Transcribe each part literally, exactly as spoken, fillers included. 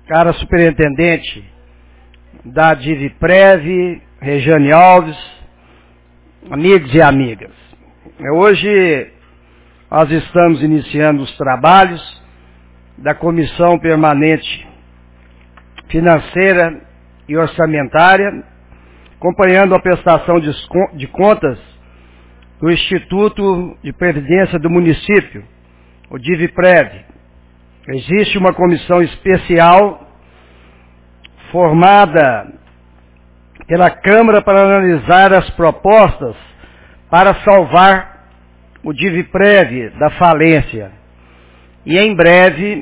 cara superintendente da Diviprev, Regiane Alves, amigos e amigas. Hoje nós estamos iniciando os trabalhos da Comissão Permanente Financeira e Orçamentária, acompanhando a prestação de contas do Instituto de Previdência do Município, o Diviprev. Existe uma comissão especial formada pela Câmara para analisar as propostas para salvar o Diviprev da falência. E em breve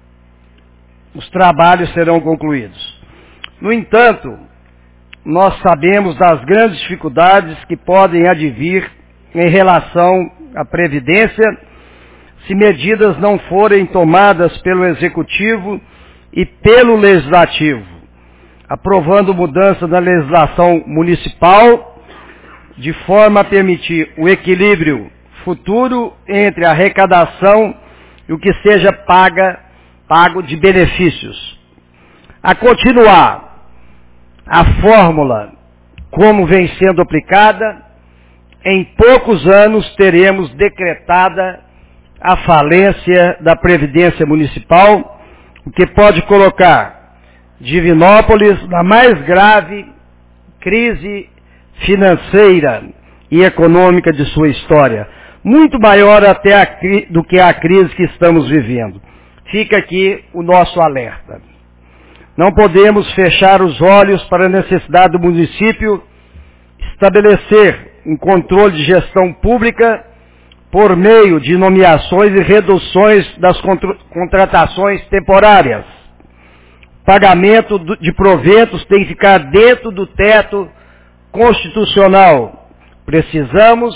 os trabalhos serão concluídos. No entanto, nós sabemos das grandes dificuldades que podem advir em relação à Previdência se medidas não forem tomadas pelo Executivo e pelo Legislativo, aprovando mudança na legislação municipal de forma a permitir o equilíbrio futuro entre a arrecadação e o que seja paga, pago de benefícios. A continuar, a fórmula como vem sendo aplicada, em poucos anos teremos decretada a falência da Previdência Municipal, o que pode colocar Divinópolis na mais grave crise financeira e econômica de sua história, muito maior até a, do que a crise que estamos vivendo. Fica aqui o nosso alerta. Não podemos fechar os olhos para a necessidade do município estabelecer um controle de gestão pública por meio de nomeações e reduções das contra- contratações temporárias. Pagamento de proventos tem que ficar dentro do teto constitucional. Precisamos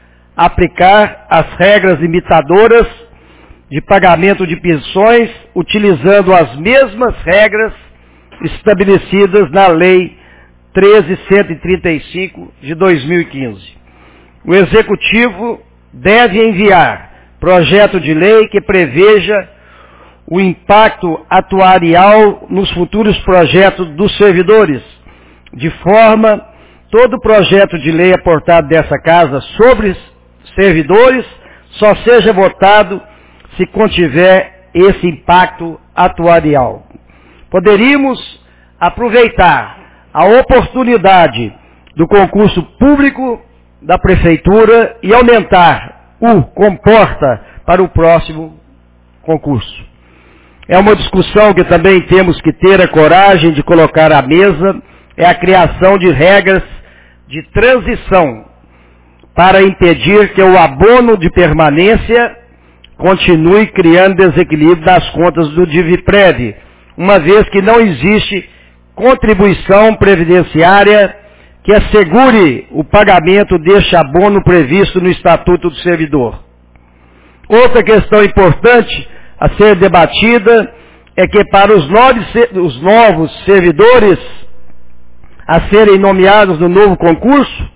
aplicar as regras limitadoras de pagamento de pensões, utilizando as mesmas regras estabelecidas na Lei treze mil cento e trinta e cinco de dois mil e quinze. O Executivo deve enviar projeto de lei que preveja o impacto atuarial nos futuros projetos dos servidores, de forma todo projeto de lei aportado dessa casa sobre servidores só seja votado se contiver esse impacto atuarial. Poderíamos aproveitar a oportunidade do concurso público da Prefeitura e aumentar o comporta para o próximo concurso. É uma discussão que também temos que ter a coragem de colocar à mesa, é a criação de regras de transição para impedir que o abono de permanência continue criando desequilíbrio das contas do Diviprev, uma vez que não existe contribuição previdenciária que assegure o pagamento deste abono previsto no Estatuto do Servidor. Outra questão importante a ser debatida é que para os novos, os novos servidores a serem nomeados no novo concurso,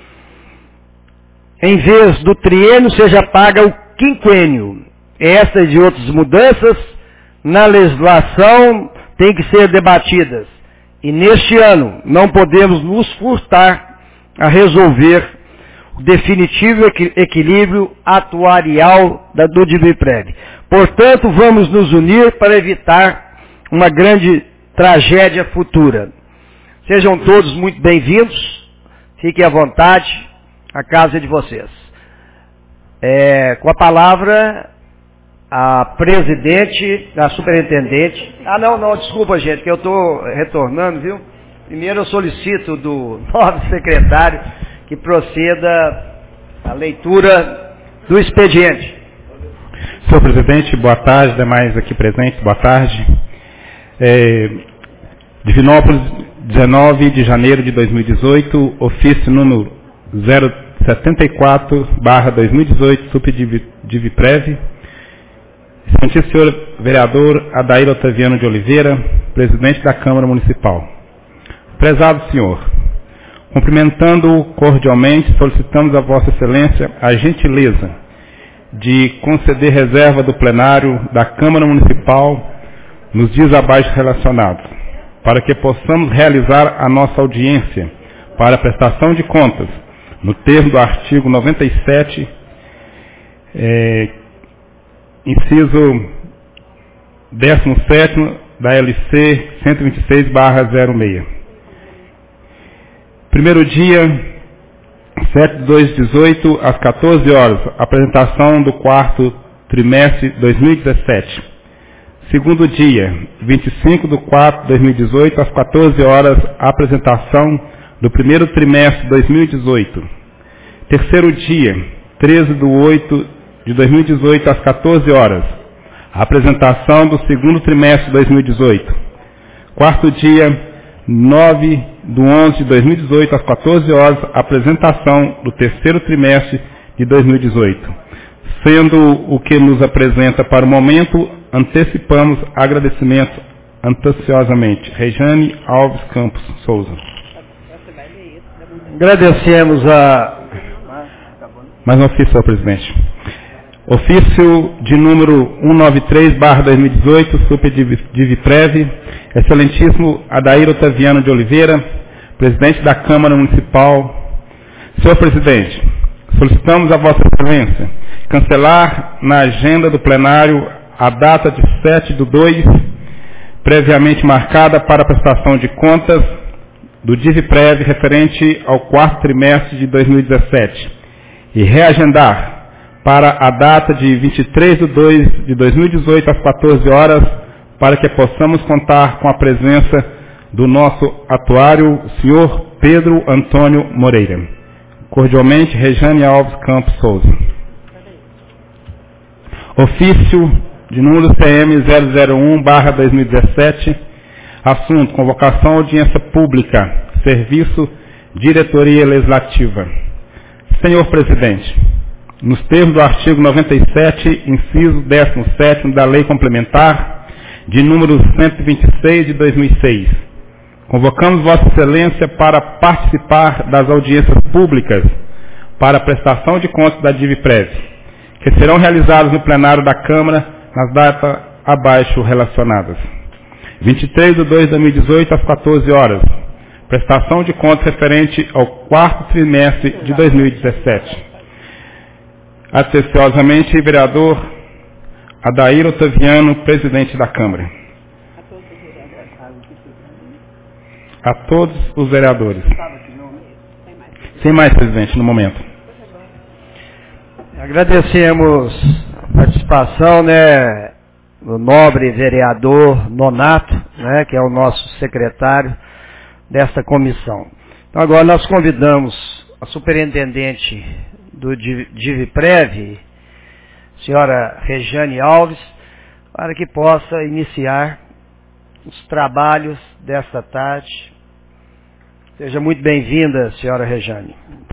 em vez do triênio, seja paga o quinquênio. Essas e outras mudanças na legislação têm que ser debatidas. E neste ano não podemos nos furtar a resolver o definitivo equilíbrio atuarial da, do Diviprev. Portanto, vamos nos unir para evitar uma grande tragédia futura. Sejam todos muito bem-vindos, fiquem à vontade, a casa é de vocês. É, com a palavra, a presidente, a superintendente. Ah, não, não, desculpa, gente, que eu estou retornando, viu? Primeiro eu solicito do novo secretário que proceda a leitura do expediente. Senhor presidente, boa tarde, demais aqui presentes, boa tarde. É, Divinópolis, dezenove de janeiro de dois mil e dezoito, ofício número zero setenta e quatro barra dois mil e dezoito, Subdiviprev. Excelentíssimo senhor vereador Adair Otaviano de Oliveira, presidente da Câmara Municipal. Prezado senhor, cumprimentando-o cordialmente, solicitamos a vossa excelência a gentileza de conceder reserva do plenário da Câmara Municipal nos dias abaixo relacionados, para que possamos realizar a nossa audiência para a prestação de contas, no termo do artigo noventa e sete, é, inciso décimo sétimo da L C cento e vinte e seis barra zero seis. Primeiro dia, sete de dois de dezoito, às quatorze horas, apresentação do quarto trimestre de dois mil e dezessete. Segundo dia, vinte e cinco de quatro de dois mil e dezoito, às quatorze horas, apresentação do primeiro trimestre de dois mil e dezoito. Terceiro dia, treze de oito de dois mil e dezoito, às quatorze horas, apresentação do segundo trimestre de dois mil e dezoito. Quarto dia, nove de onze de dois mil e dezoito, às quatorze horas, apresentação do terceiro trimestre de dois mil e dezoito. Sendo o que nos apresenta para o momento, antecipamos agradecimentos anteciosamente. Rejane Alves Campos Souza. Agradecemos a... Mais um ofício, senhor presidente. Ofício de número cento e noventa e três barra dois mil e dezoito, Superdiviprev, excelentíssimo Adair Otaviano de Oliveira, presidente da Câmara Municipal. Senhor presidente, solicitamos a vossa excelência cancelar na agenda do plenário a data de sete de dois, previamente marcada para a prestação de contas do Diviprev referente ao quarto trimestre de dois mil e dezessete e reagendar para a data de vinte e três de dois de dois mil e dezoito, às quatorze horas, para que possamos contar com a presença do nosso atuário, senhor Pedro Antônio Moreira. Cordialmente, Rejane Alves Campos Souza. Ofício de número C M zero zero um barra dois mil e dezessete, assunto, convocação à audiência pública, serviço, diretoria legislativa. Senhor presidente, nos termos do artigo noventa e sete, inciso décimo sétimo da Lei Complementar, de número cento e vinte e seis de dois mil e seis, convocamos Vossa Excelência para participar das audiências públicas para a prestação de contas da Diviprev, que serão realizadas no plenário da Câmara nas datas abaixo relacionadas. vinte e três de dois de dois mil e dezoito, às quatorze horas, prestação de contas referente ao quarto trimestre de dois mil e dezessete. Atenciosamente, vereador Adair Otaviano, presidente da Câmara. A todos os vereadores. Sem mais, presidente, no momento. Agradecemos a participação, né, do nobre vereador Nonato, né, que é o nosso secretário desta comissão. Então, agora nós convidamos a superintendente do Diviprev, senhora Rejane Alves, para que possa iniciar os trabalhos desta tarde. Seja muito bem-vinda, senhora Rejane.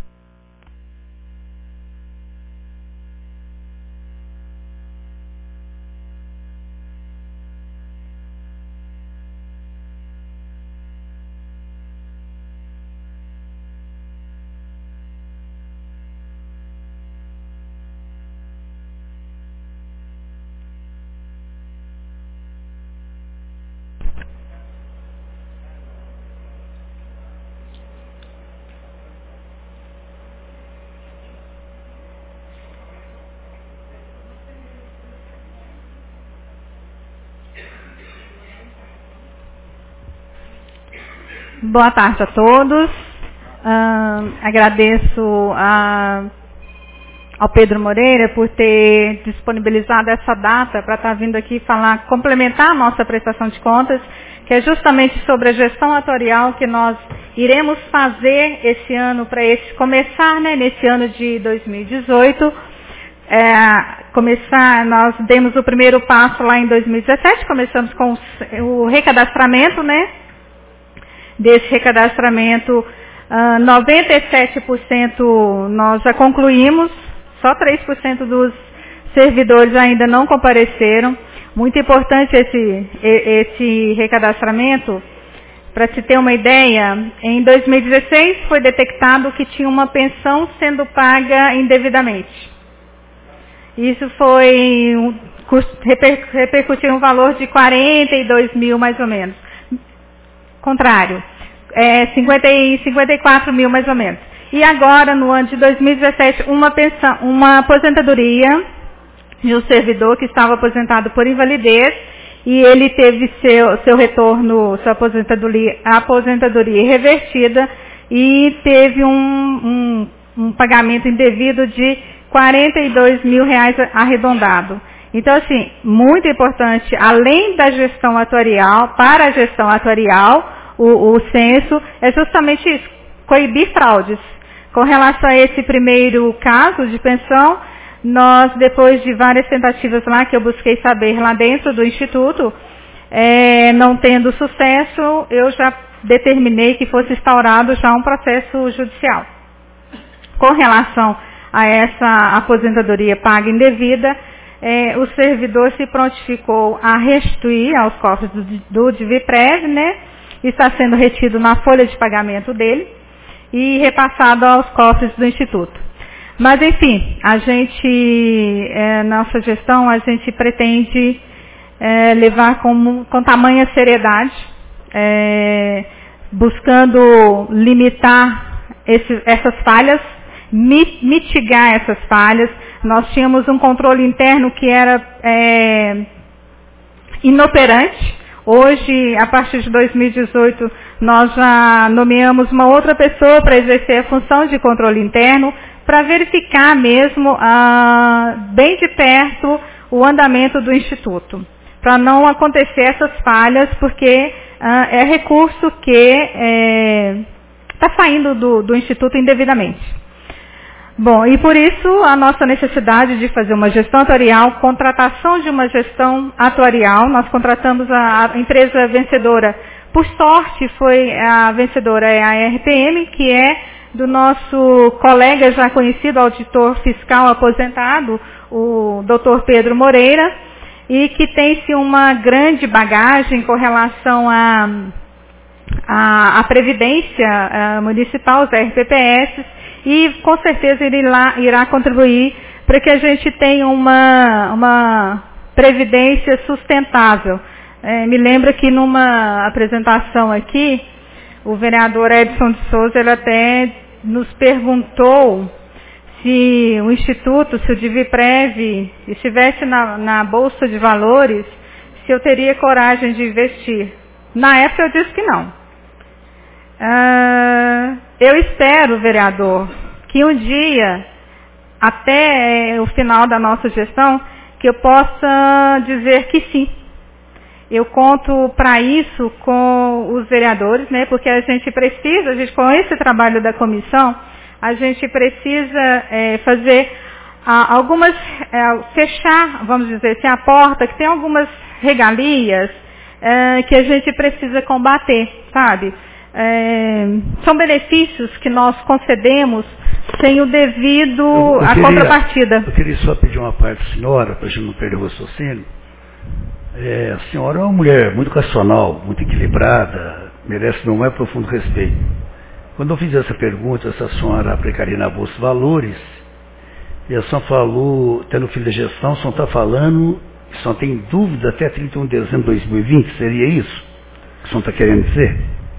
Boa tarde a todos. Uh, agradeço a, ao Pedro Moreira por ter disponibilizado essa data para estar vindo aqui falar, complementar a nossa prestação de contas, que é justamente sobre a gestão atuarial que nós iremos fazer esse ano, para esse começar, né, nesse ano de dois mil e dezoito. É, começar, nós demos o primeiro passo lá em dois mil e dezessete, começamos com o, o recadastramento, né? Desse recadastramento, uh, noventa e sete por cento nós já concluímos, só três por cento dos servidores ainda não compareceram. Muito importante esse, esse recadastramento. Para se ter uma ideia, em dois mil e dezesseis foi detectado que tinha uma pensão sendo paga indevidamente. Isso foi reper, repercutir um valor de quarenta e dois mil mais ou menos. Contrário, é, cinquenta e, cinquenta e quatro mil mais ou menos. E agora, no ano de dois mil e dezessete, uma, pensão, uma aposentadoria de um servidor que estava aposentado por invalidez e ele teve seu, seu retorno, sua aposentadoria, aposentadoria revertida e teve um, um, um pagamento indevido de quarenta e dois mil reais arredondado. Então, assim, muito importante, além da gestão atuarial, para a gestão atuarial, o, o censo é justamente isso, coibir fraudes. Com relação a esse primeiro caso de pensão, nós, depois de várias tentativas lá, que eu busquei saber lá dentro do Instituto, é, não tendo sucesso, eu já determinei que fosse instaurado já um processo judicial. Com relação a essa aposentadoria paga indevida, é, o servidor se prontificou a restituir aos cofres do, do DIVIPREV, né? Está sendo retido na folha de pagamento dele e repassado aos cofres do Instituto. Mas, enfim, a gente, é, nossa gestão, a gente pretende é, levar com, com tamanha seriedade, é, buscando limitar esse, essas falhas, mitigar essas falhas. Nós tínhamos um controle interno que era é, inoperante. Hoje, a partir de dois mil e dezoito, nós já nomeamos uma outra pessoa para exercer a função de controle interno, para verificar mesmo ah, bem de perto o andamento do Instituto, para não acontecer essas falhas, porque ah, é recurso que está é, saindo do, do Instituto indevidamente. Bom, e por isso a nossa necessidade de fazer uma gestão atuarial, contratação de uma gestão atuarial. Nós contratamos a, a empresa vencedora, por sorte foi a vencedora é a R P M, que é do nosso colega já conhecido, auditor fiscal aposentado, o doutor Pedro Moreira, e que tem-se uma grande bagagem com relação à a, a, a Previdência a Municipal, os R P P S, e com certeza ele lá, irá contribuir para que a gente tenha uma, uma previdência sustentável. É, me lembra que numa apresentação aqui, o vereador Edson de Souza, ele até nos perguntou se o Instituto, se o DIVIPREV estivesse na, na Bolsa de Valores, se eu teria coragem de investir. Na época eu disse que não. Ah, eu espero, vereador, que um dia, até o final da nossa gestão, que eu possa dizer que sim. Eu conto para isso com os vereadores, né, porque a gente precisa, a gente, com esse trabalho da comissão, a gente precisa é, fazer ah, algumas, é, fechar, vamos dizer assim, a porta, que tem algumas regalias é, que a gente precisa combater, sabe? É, são benefícios que nós concedemos sem o devido, eu, eu a queria, contrapartida. Eu queria só pedir uma parte da senhora, para a gente não perder o raciocínio. É, a senhora é uma mulher muito racional, muito equilibrada, merece meu mais profundo respeito. Quando eu fiz essa pergunta, se a senhora aplicaria na Bolsa de Valores, e a senhora falou, até no fim da gestão, a senhora está falando, a senhora tem dúvida até trinta e um de dezembro de dois mil e vinte, seria isso que a senhora está querendo dizer?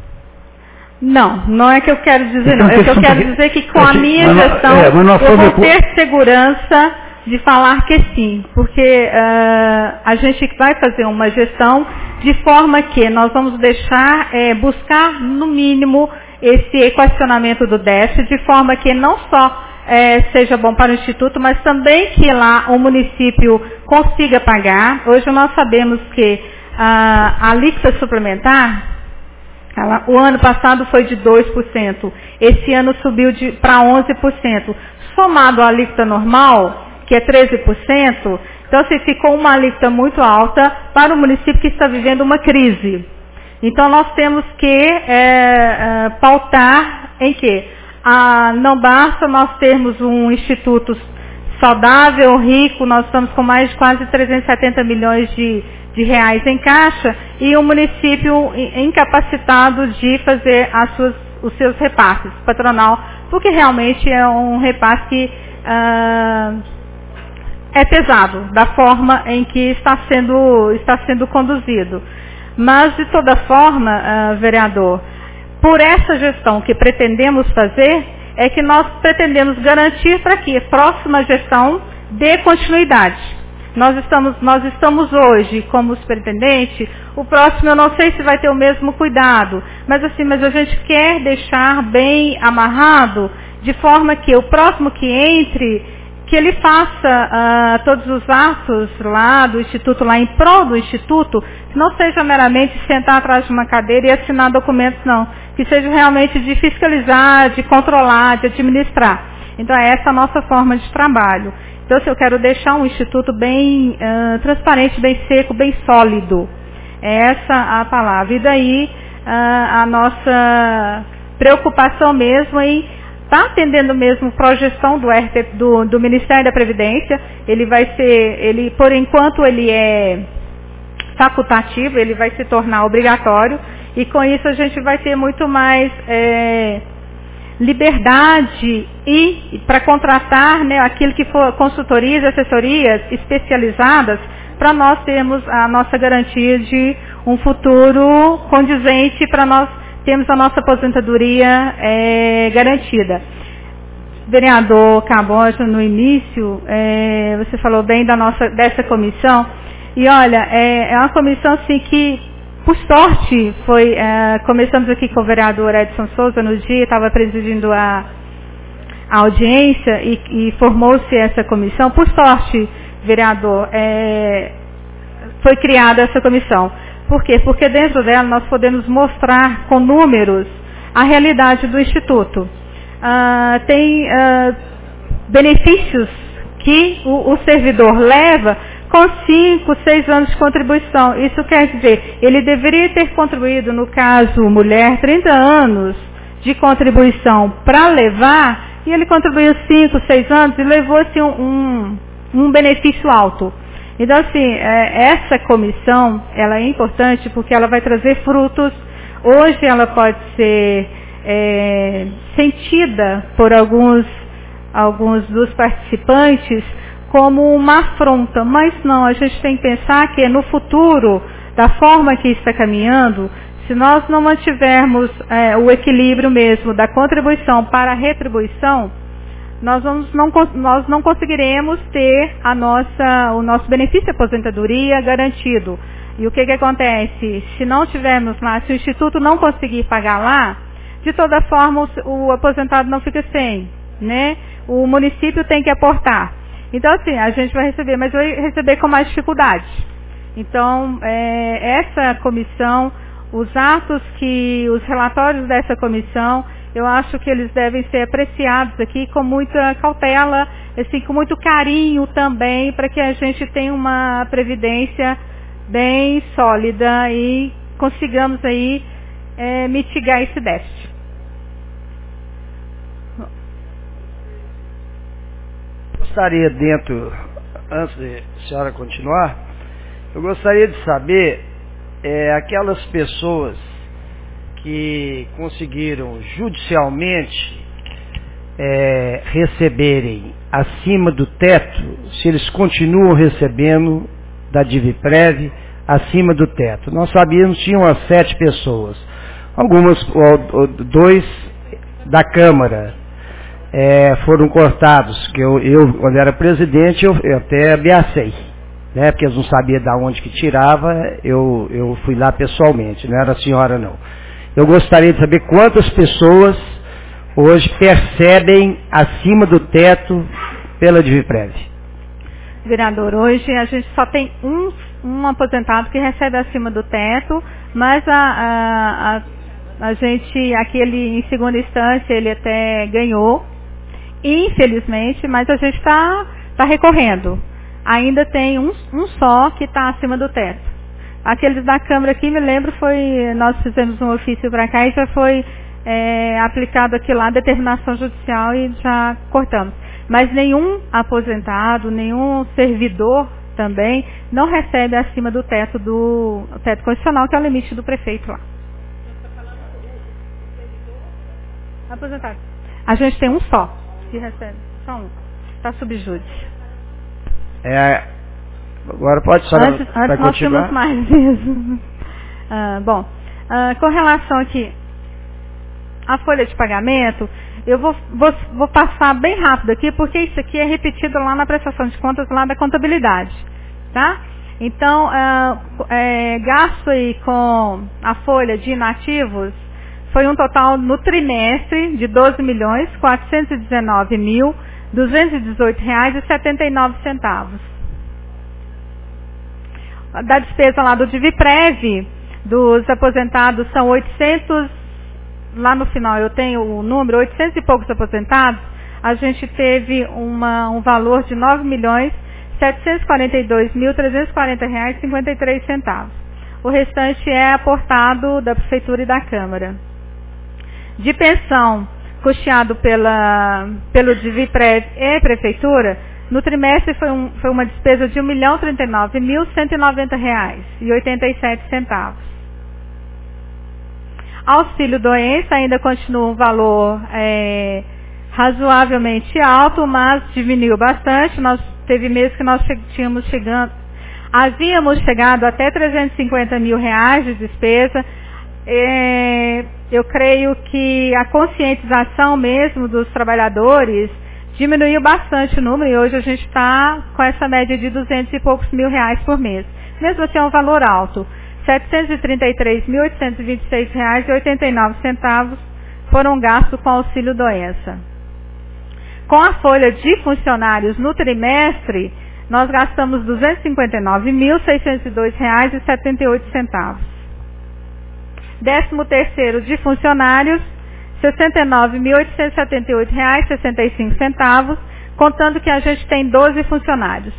Não, não é que eu quero dizer, não. É que eu quero dizer que com a minha mas, gestão é, mas eu vou por... ter segurança de falar que sim, porque uh, a gente vai fazer uma gestão de forma que nós vamos deixar, é, buscar no mínimo esse equacionamento do déficit, de forma que não só é, seja bom para o Instituto, mas também que lá o município consiga pagar. Hoje nós sabemos que uh, a alíquota suplementar, ela, o ano passado foi de dois por cento, esse ano subiu para onze por cento. Somado à alíquota normal, que é treze por cento, então se ficou uma alíquota muito alta para o município que está vivendo uma crise. Então nós temos que é, é, pautar em que ah, não basta nós termos um instituto saudável, rico, nós estamos com mais de quase trezentos e setenta milhões de, de reais em caixa e o município incapacitado de fazer as suas, os seus repasses patronal, porque realmente é um repasse que ah, é pesado, da forma em que está sendo, está sendo conduzido. Mas, de toda forma, uh, vereador, por essa gestão que pretendemos fazer, é que nós pretendemos garantir para que a próxima gestão dê continuidade. Nós estamos, nós estamos hoje como superintendente, o próximo eu não sei se vai ter o mesmo cuidado, mas assim, mas a gente quer deixar bem amarrado, de forma que o próximo que entre, que ele faça uh, todos os atos lá do Instituto, lá em prol do Instituto, que não seja meramente sentar atrás de uma cadeira e assinar documentos, não. Que seja realmente de fiscalizar, de controlar, de administrar. Então, é essa a nossa forma de trabalho. Então, assim, eu quero deixar um Instituto bem uh, transparente, bem seco, bem sólido. É essa a palavra. E daí, uh, a nossa preocupação mesmo em está atendendo mesmo projeção do, R T, do, do Ministério da Previdência. Ele vai ser, ele, por enquanto ele é facultativo, ele vai se tornar obrigatório, e com isso a gente vai ter muito mais é, liberdade e para contratar, né, aquilo que for consultorias, assessorias especializadas, para nós termos a nossa garantia de um futuro condizente para nós temos a nossa aposentadoria é, garantida. Vereador Caboja, no início, é, você falou bem da nossa, dessa comissão, e olha, é, é uma comissão assim que, por sorte, foi, é, começamos aqui com o vereador Edson Souza no dia, estava presidindo a, a audiência e, e formou-se essa comissão. Por sorte, vereador, é, foi criada essa comissão. Por quê? Porque dentro dela nós podemos mostrar com números a realidade do Instituto. Ah, tem ah, benefícios que o, o servidor leva com cinco, seis anos de contribuição. Isso quer dizer, ele deveria ter contribuído, no caso mulher, trinta anos de contribuição para levar, e ele contribuiu cinco, seis anos e levou assim, um, um benefício alto. Então, assim, essa comissão, ela é importante porque ela vai trazer frutos. Hoje ela pode ser é, sentida por alguns, alguns dos participantes como uma afronta, mas não, a gente tem que pensar que no futuro, da forma que está caminhando, se nós não mantivermos é, o equilíbrio mesmo da contribuição para a retribuição, nós, vamos, não, nós não conseguiremos ter a nossa, o nosso benefício de aposentadoria garantido. E o que, que acontece? Se não tivermos lá, se o Instituto não conseguir pagar lá, de toda forma o, o aposentado não fica sem, né? O município tem que aportar. Então, assim, a gente vai receber, mas vai receber com mais dificuldade. Então, é, essa comissão, os atos que, os relatórios dessa comissão, eu acho que eles devem ser apreciados aqui com muita cautela, assim, com muito carinho também, para que a gente tenha uma previdência bem sólida e consigamos aí é, mitigar esse déficit. Gostaria dentro, antes de a senhora continuar, eu gostaria de saber é, aquelas pessoas que conseguiram judicialmente é, receberem acima do teto, se eles continuam recebendo da Diviprev acima do teto. Nós sabíamos que tinham umas sete pessoas, algumas, dois da Câmara é, foram cortados, que eu, eu, quando era presidente, eu, eu até ameacei, né, porque eles não sabiam de onde que tirava, eu, eu fui lá pessoalmente, não era a senhora não. Eu gostaria de saber quantas pessoas hoje percebem acima do teto pela Diviprev. Vereador, hoje a gente só tem um, um aposentado que recebe acima do teto, mas a, a, a, a gente, aquele em segunda instância, ele até ganhou, infelizmente, mas a gente está tá recorrendo. Ainda tem um, um só que está acima do teto. Aqueles da Câmara aqui, me lembro, foi, nós fizemos um ofício para cá e já foi é, aplicado aqui lá, determinação judicial e já cortamos. Mas nenhum aposentado, nenhum servidor também não recebe acima do teto do teto constitucional, que é o limite do prefeito lá. Aposentado. A gente tem um só que recebe, só um. Está subjúdice. É, agora pode só Antes, antes nós tínhamos mais mesmo. Ah, bom, ah, com relação aqui à folha de pagamento, eu vou, vou, vou passar bem rápido aqui, porque isso aqui é repetido lá na prestação de contas, lá da contabilidade, tá? Então, ah, é, gasto aí com a folha de inativos foi um total no trimestre de doze milhões, quatrocentos e dezenove mil, duzentos e dezoito reais e setenta e nove centavos. Da despesa lá do Diviprev, dos aposentados são oitocentos, lá no final eu tenho o número, oitocentos e poucos aposentados, a gente teve uma, um valor de nove milhões, setecentos e quarenta e dois mil, trezentos e quarenta reais e cinquenta e três centavos. O restante é aportado da Prefeitura e da Câmara. De pensão, custeado pela, pelo Diviprev e Prefeitura, no trimestre foi, um, foi uma despesa de um milhão, trinta e nove mil, cento e noventa reais e oitenta e sete centavos. Auxílio doença ainda continua um valor é, razoavelmente alto, mas diminuiu bastante. Nós teve meses que nós tínhamos chegando, havíamos chegado até trezentos e cinquenta mil reais de despesa. É, eu creio que a conscientização mesmo dos trabalhadores diminuiu bastante o número e hoje a gente está com essa média de duzentos e poucos mil reais por mês. Mesmo assim é um valor alto. setecentos e trinta e três mil, oitocentos e vinte e seis reais e oitenta e nove centavos foram gastos com auxílio doença. Com a folha de funcionários no trimestre, nós gastamos duzentos e cinquenta e nove mil, seiscentos e dois reais e setenta e oito centavos. Décimo terceiro de funcionários, sessenta e nove mil, oitocentos e setenta e oito reais e sessenta e cinco centavos, contando que a gente tem doze funcionários.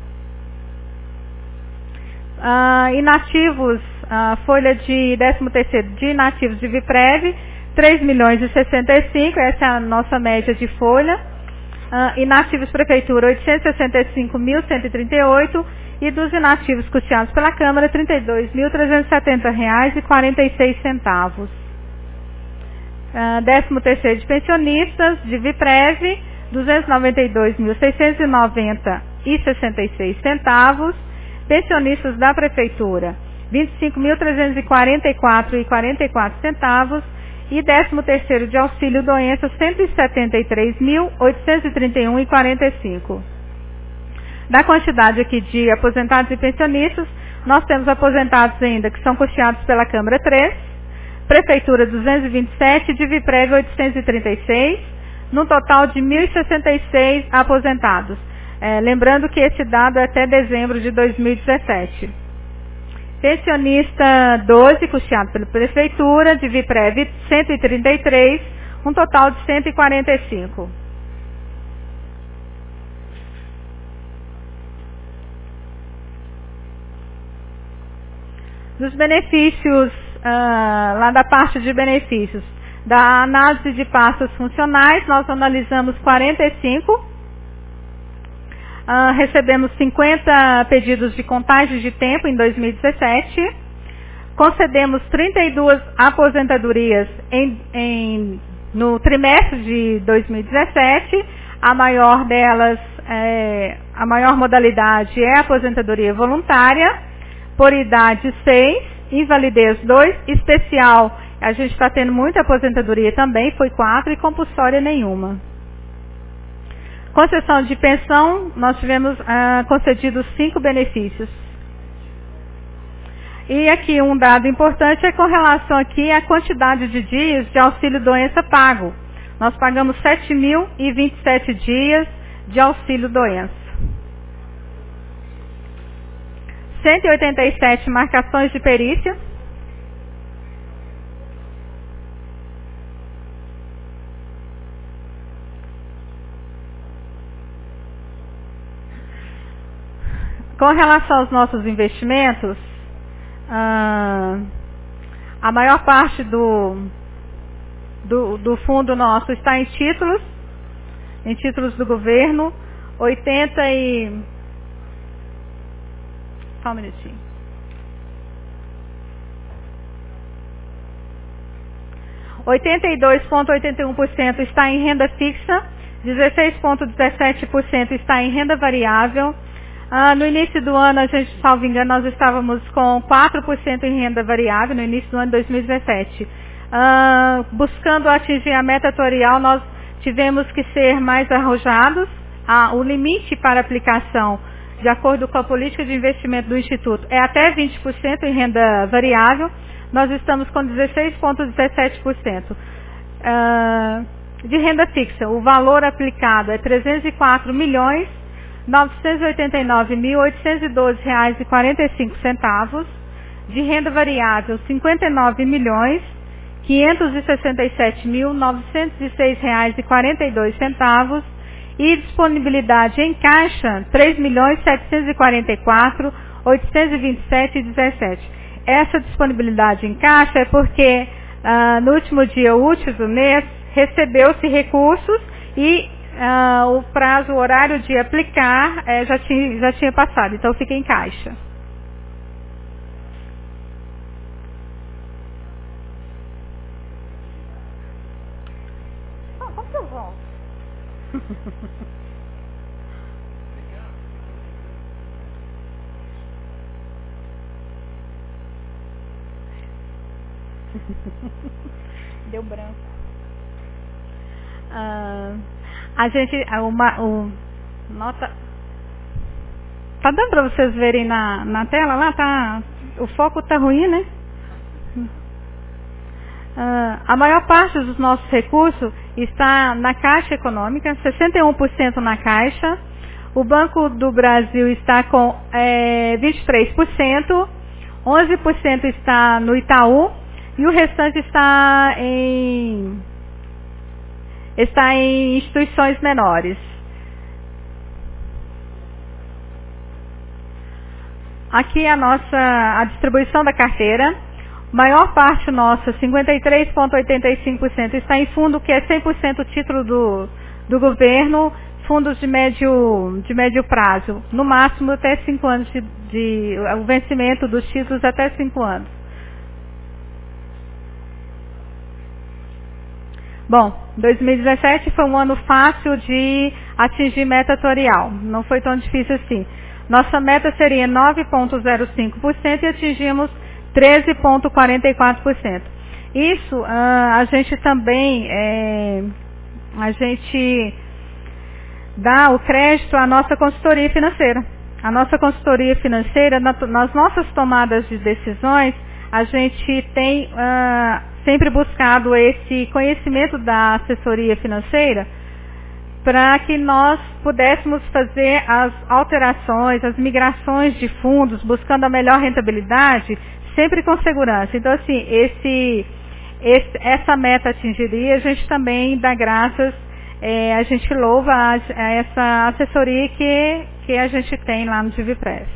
Uh, inativos, uh, folha de décimo terceiro de inativos de Viprev, três milhões e sessenta e cinco, essa é a nossa média de folha. Uh, inativos Prefeitura, oitocentos e sessenta e cinco mil, cento e trinta e oito, e dos inativos custeados pela Câmara, trinta e dois mil, trezentos e setenta reais e quarenta e seis centavos. Uh, décimo terceiro de pensionistas de Viprev, duzentos e noventa e dois mil, seiscentos e noventa e sessenta e seis centavos. Pensionistas da Prefeitura, vinte e cinco mil, trezentos e quarenta e quatro reais e quarenta e quatro centavos. E décimo terceiro de auxílio doença, cento e setenta e três mil, oitocentos e trinta e um reais e quarenta e cinco centavos. Da quantidade aqui de aposentados e pensionistas, nós temos aposentados ainda que são custeados pela Câmara três, Prefeitura duzentos e vinte e sete, Diviprev oitocentos e trinta e seis, num total de mil e sessenta e seis aposentados. É, lembrando que esse dado é até dezembro de dois mil e dezessete. Pensionista doze, custeado pela Prefeitura, Diviprev cento e trinta e três, um total de cento e quarenta e cinco. Dos benefícios, ah, lá da parte de benefícios, da análise de pastas funcionais, nós analisamos quarenta e cinco, ah, recebemos cinquenta pedidos de contagem de tempo em dois mil e dezessete, concedemos trinta e duas aposentadorias em, em, no trimestre de dois mil e dezessete, a maior delas, é, a maior modalidade é a aposentadoria voluntária, por idade seis, invalidez dois, especial, a gente está tendo muita aposentadoria também, foi quatro, e compulsória nenhuma. Concessão de pensão, nós tivemos ah, concedidos cinco benefícios. E aqui um dado importante é com relação aqui à quantidade de dias de auxílio doença pago. Nós pagamos sete mil e vinte e sete dias de auxílio doença. cento e oitenta e sete marcações de perícia. Com relação aos nossos investimentos, ah, a maior parte do, do, do fundo nosso está em títulos, em títulos do governo, oitenta e... Só um minutinho. oitenta e dois vírgula oitenta e um por cento está em renda fixa, dezesseis vírgula dezessete por cento está em renda variável, Ah, no início do ano, a gente, salvo engano, nós estávamos com quatro por cento em renda variável, no início do ano de dois mil e dezessete. Ah, buscando atingir a meta atuarial, nós tivemos que ser mais arrojados. Ah, o limite para aplicação, de acordo com a política de investimento do Instituto, é até vinte por cento em renda variável. Nós estamos com dezesseis vírgula dezessete por cento. Ah, de renda fixa, o valor aplicado é trezentos e quatro milhões, novecentos e oitenta e nove mil, oitocentos e doze reais e quarenta e cinco centavos. De renda variável, cinquenta e nove milhões, quinhentos e sessenta e sete mil, novecentos e seis reais e quarenta e dois centavos. E disponibilidade em caixa, três milhões, setecentos e quarenta e quatro mil, oitocentos e vinte e sete reais e dezessete centavos. Essa disponibilidade em caixa é porque ah, no último dia útil do mês recebeu-se recursos e ah, o prazo, o horário de aplicar eh, já, tinha, já tinha passado, então fica em caixa. Ah, como que eu volto? Deu branco. Ah, a gente, uma, o, nota, tá dando para vocês verem na, na tela lá, tá, o foco tá ruim, né? Ah, a maior parte dos nossos recursos está na Caixa Econômica, sessenta e um por cento na Caixa. O Banco do Brasil está com é, vinte e três por cento, onze por cento está no Itaú e o restante está em, está em instituições menores. Aqui a nossa a distribuição da carteira. Maior parte nossa, cinquenta e três vírgula oitenta e cinco por cento, está em fundo que é cem por cento título do, do governo, fundos de médio, de médio prazo, no máximo até cinco anos de, de o vencimento dos títulos até cinco anos. Bom, dois mil e dezessete foi um ano fácil de atingir meta atuarial, não foi tão difícil assim. Nossa meta seria nove vírgula zero cinco por cento e atingimos treze vírgula quarenta e quatro por cento. Isso ah, a gente também, é, a gente dá o crédito à nossa consultoria financeira. A nossa consultoria financeira, na, nas nossas tomadas de decisões, a gente tem ah, sempre buscado esse conhecimento da assessoria financeira para que nós pudéssemos fazer as alterações, as migrações de fundos, buscando a melhor rentabilidade, sempre com segurança. Então, assim, esse, esse, essa meta atingiria, a gente também dá graças, é, a gente louva a, a essa assessoria que, que a gente tem lá no DivPress.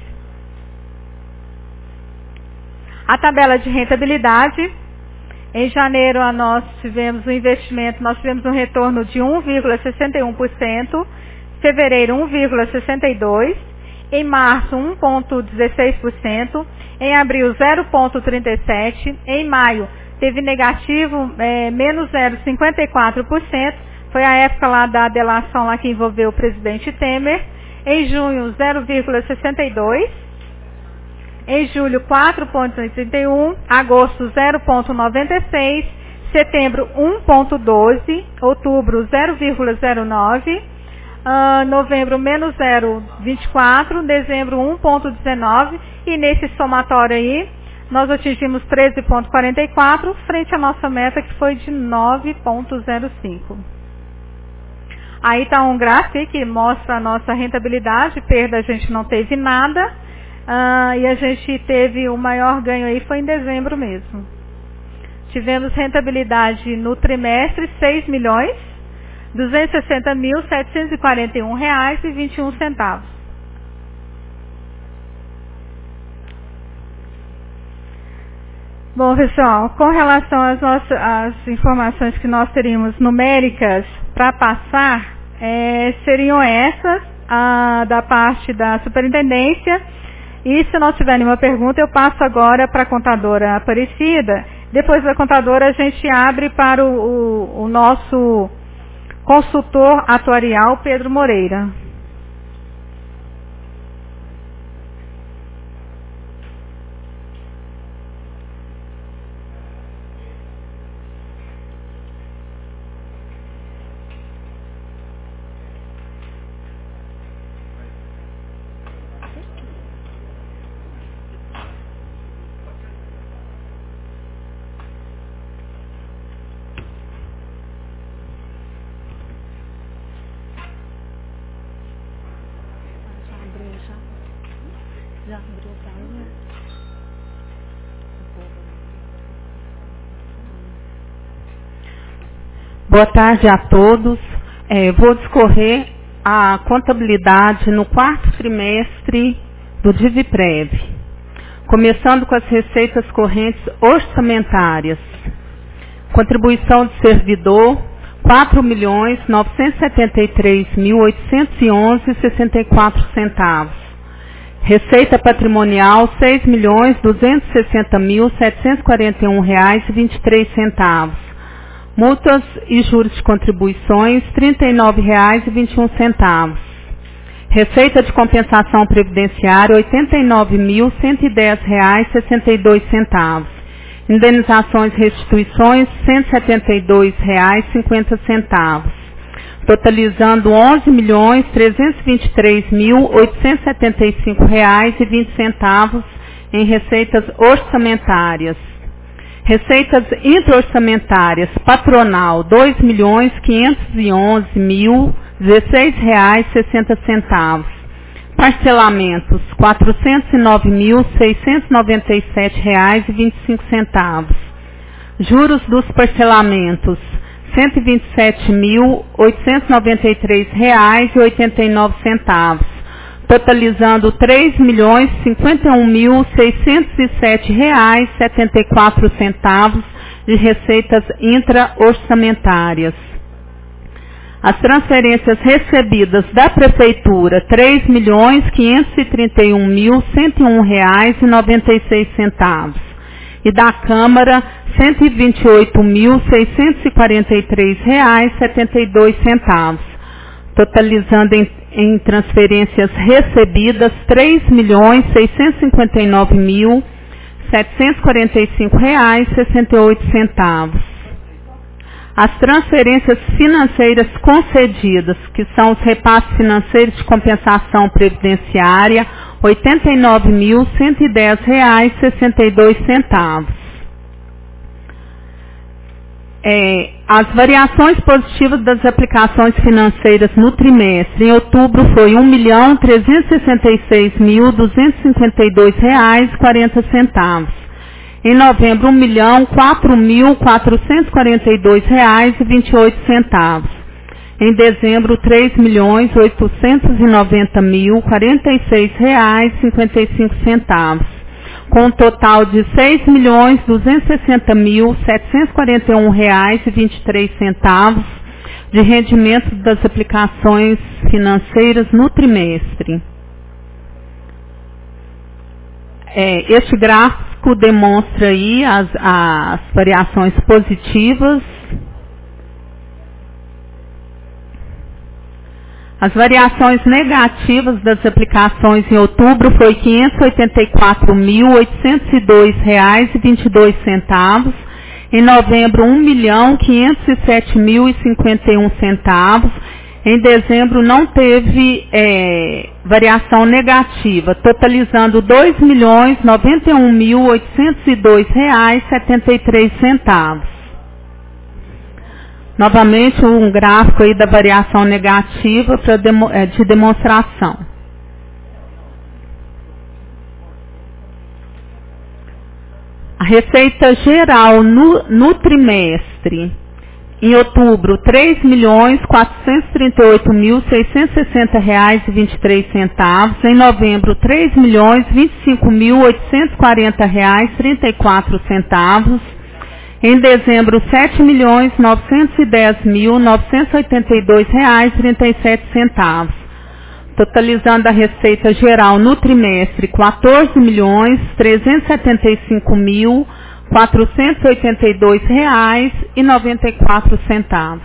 A tabela de rentabilidade. Em janeiro, a nós tivemos um investimento, nós tivemos um retorno de um vírgula sessenta e um por cento, fevereiro um vírgula sessenta e dois por cento, em março um vírgula dezesseis por cento, em abril zero vírgula trinta e sete por cento, em maio teve negativo, é, menos zero vírgula cinquenta e quatro por cento, foi a época lá da delação lá que envolveu o presidente Temer, em junho zero vírgula sessenta e dois por cento, em julho quatro vírgula oitenta e um por cento, agosto zero vírgula noventa e seis por cento, setembro um vírgula doze por cento, outubro zero vírgula zero nove por cento, uh, novembro menos zero vírgula vinte e quatro por cento, dezembro um vírgula dezenove por cento e nesse somatório aí nós atingimos treze vírgula quarenta e quatro por cento frente à nossa meta que foi de nove vírgula zero cinco por cento. Aí está um gráfico que mostra a nossa rentabilidade, perda a gente não teve nada. Ah, e a gente teve o maior ganho aí foi em dezembro mesmo. Tivemos rentabilidade no trimestre seis milhões, duzentos e sessenta mil, setecentos e quarenta e um reais e vinte e um centavos. Bom, pessoal, com relação às, nossas, às informações que nós teríamos numéricas para passar, é, seriam essas, a, da parte da superintendência. E se não tiver nenhuma pergunta, eu passo agora para a contadora Aparecida. Depois da contadora, a gente abre para o, o, o nosso consultor atuarial, Pedro Moreira. Boa tarde a todos. É, vou discorrer a contabilidade no quarto trimestre do DIVIPREV, começando com as receitas correntes orçamentárias. Contribuição de servidor, quatro milhões novecentos e setenta e três mil oitocentos e onze reais e sessenta e quatro centavos. Receita patrimonial, seis milhões duzentos e sessenta mil setecentos e quarenta e um reais e vinte e três centavos. Multas e juros de contribuições, trinta e nove reais e vinte e um centavos. Receita de compensação previdenciária, oitenta e nove mil cento e dez reais e sessenta e dois centavos. Indenizações e restituições, cento e setenta e dois reais e cinquenta centavos. Totalizando onze milhões trezentos e vinte e três mil oitocentos e setenta e cinco reais e vinte centavos em receitas orçamentárias. Receitas intra-orçamentárias, patronal, dois milhões quinhentos e onze mil dezesseis reais e sessenta centavos. Parcelamentos, quatrocentos e nove mil seiscentos e noventa e sete reais e vinte e cinco centavos. Juros dos parcelamentos, cento e vinte e sete mil oitocentos e noventa e três reais e oitenta e nove centavos, totalizando três milhões cinquenta e um mil seiscentos e sete reais e setenta e quatro centavos de receitas intra-orçamentárias. As transferências recebidas da Prefeitura, três milhões quinhentos e trinta e um mil cento e um reais e noventa e seis centavos. E da Câmara, cento e vinte e oito mil seiscentos e quarenta e três reais e setenta e dois centavos. Totalizando em, em transferências recebidas, três milhões seiscentos e cinquenta e nove mil setecentos e quarenta e cinco reais e sessenta e oito centavos. As transferências financeiras concedidas, que são os repasses financeiros de compensação previdenciária, oitenta e nove mil cento e dez reais e sessenta e dois centavos. É, as variações positivas das aplicações financeiras no trimestre, em outubro foi um milhão trezentos e sessenta e seis mil duzentos e cinquenta e dois reais e quarenta centavos. Em novembro, um milhão quatro mil quatrocentos e quarenta e dois reais e vinte e oito centavos. Em dezembro, três milhões oitocentos e noventa mil quarenta e seis reais e cinquenta e cinco centavos, com um total de seis milhões duzentos e sessenta mil setecentos e quarenta e um reais e vinte e três centavos de rendimento das aplicações financeiras no trimestre. É, este gráfico demonstra aí as, as variações positivas. As variações negativas das aplicações em outubro foi quinhentos e oitenta e quatro mil oitocentos e dois reais e vinte e dois centavos. Em novembro, um milhão quinhentos e sete mil e cinquenta e um centavos. Em dezembro não teve é, variação negativa, totalizando dois milhões noventa e um mil oitocentos e dois reais e setenta e três centavos. Novamente um gráfico aí da variação negativa pra demo, é, de demonstração. A receita geral no, no trimestre. Em outubro, três milhões quatrocentos e trinta e oito mil seiscentos e sessenta reais e vinte e três centavos. Em novembro, três milhões vinte e cinco mil oitocentos e quarenta reais e trinta e quatro centavos. Em dezembro, sete milhões novecentos e dez mil novecentos e oitenta e dois reais e trinta e sete centavos. Totalizando a receita geral no trimestre, quatorze milhões trezentos e setenta e cinco mil quatrocentos e oitenta e dois reais e noventa e quatro centavos.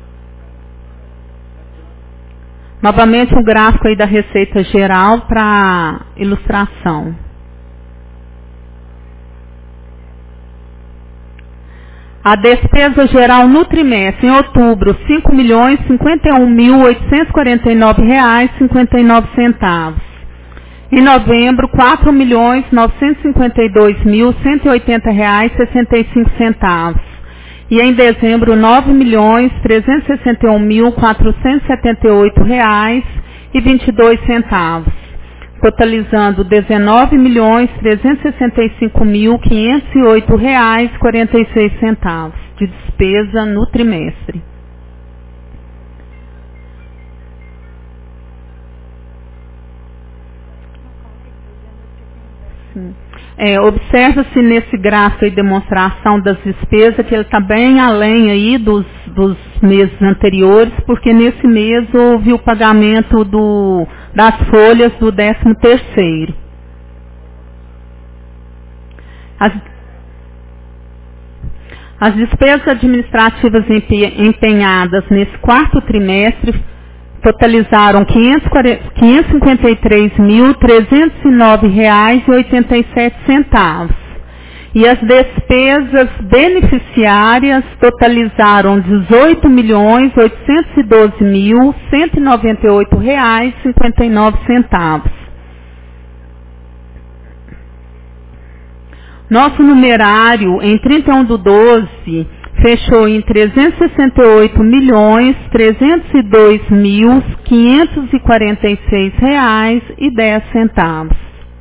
Novamente um gráfico aí da receita geral para ilustração. A despesa geral no trimestre, em outubro, cinco milhões cinquenta e um mil oitocentos e quarenta e nove reais e cinquenta e nove centavos. Em novembro, quatro milhões novecentos e cinquenta e dois mil cento e oitenta reais e sessenta e cinco centavos. E em dezembro, nove milhões trezentos e sessenta e um mil quatrocentos e setenta e oito reais e vinte e dois centavos. Totalizando dezenove milhões trezentos e sessenta e cinco mil quinhentos e oito reais e quarenta e seis centavos de despesa no trimestre. É, observa-se nesse gráfico de demonstração das despesas que ele está bem além aí dos, dos meses anteriores, porque nesse mês houve o pagamento do, das folhas do décimo terceiro. As, as despesas administrativas empenhadas nesse quarto trimestre totalizaram quinhentos e cinquenta e três mil, trezentos e nove reais e oitenta e sete centavos. E as despesas beneficiárias totalizaram dezoito milhões, oitocentos e doze mil, cento e noventa e oito reais e cinquenta e nove centavos. Nosso numerário em trinta e um do doze fechou em trezentos e sessenta e oito milhões, trezentos e dois mil, quinhentos e quarenta e seis reais e dez centavos.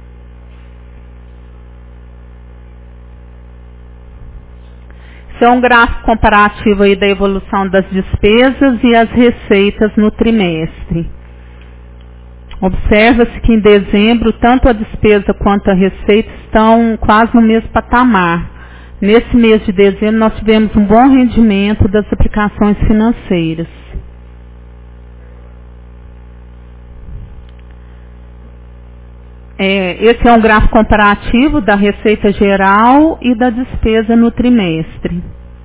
Esse é um gráfico comparativo aí da evolução das despesas e as receitas no trimestre. Observa-se que em dezembro, tanto a despesa quanto a receita estão quase no mesmo patamar. Nesse mês de dezembro, nós tivemos um bom rendimento das aplicações financeiras. É, esse é um gráfico comparativo da receita geral e da despesa no trimestre.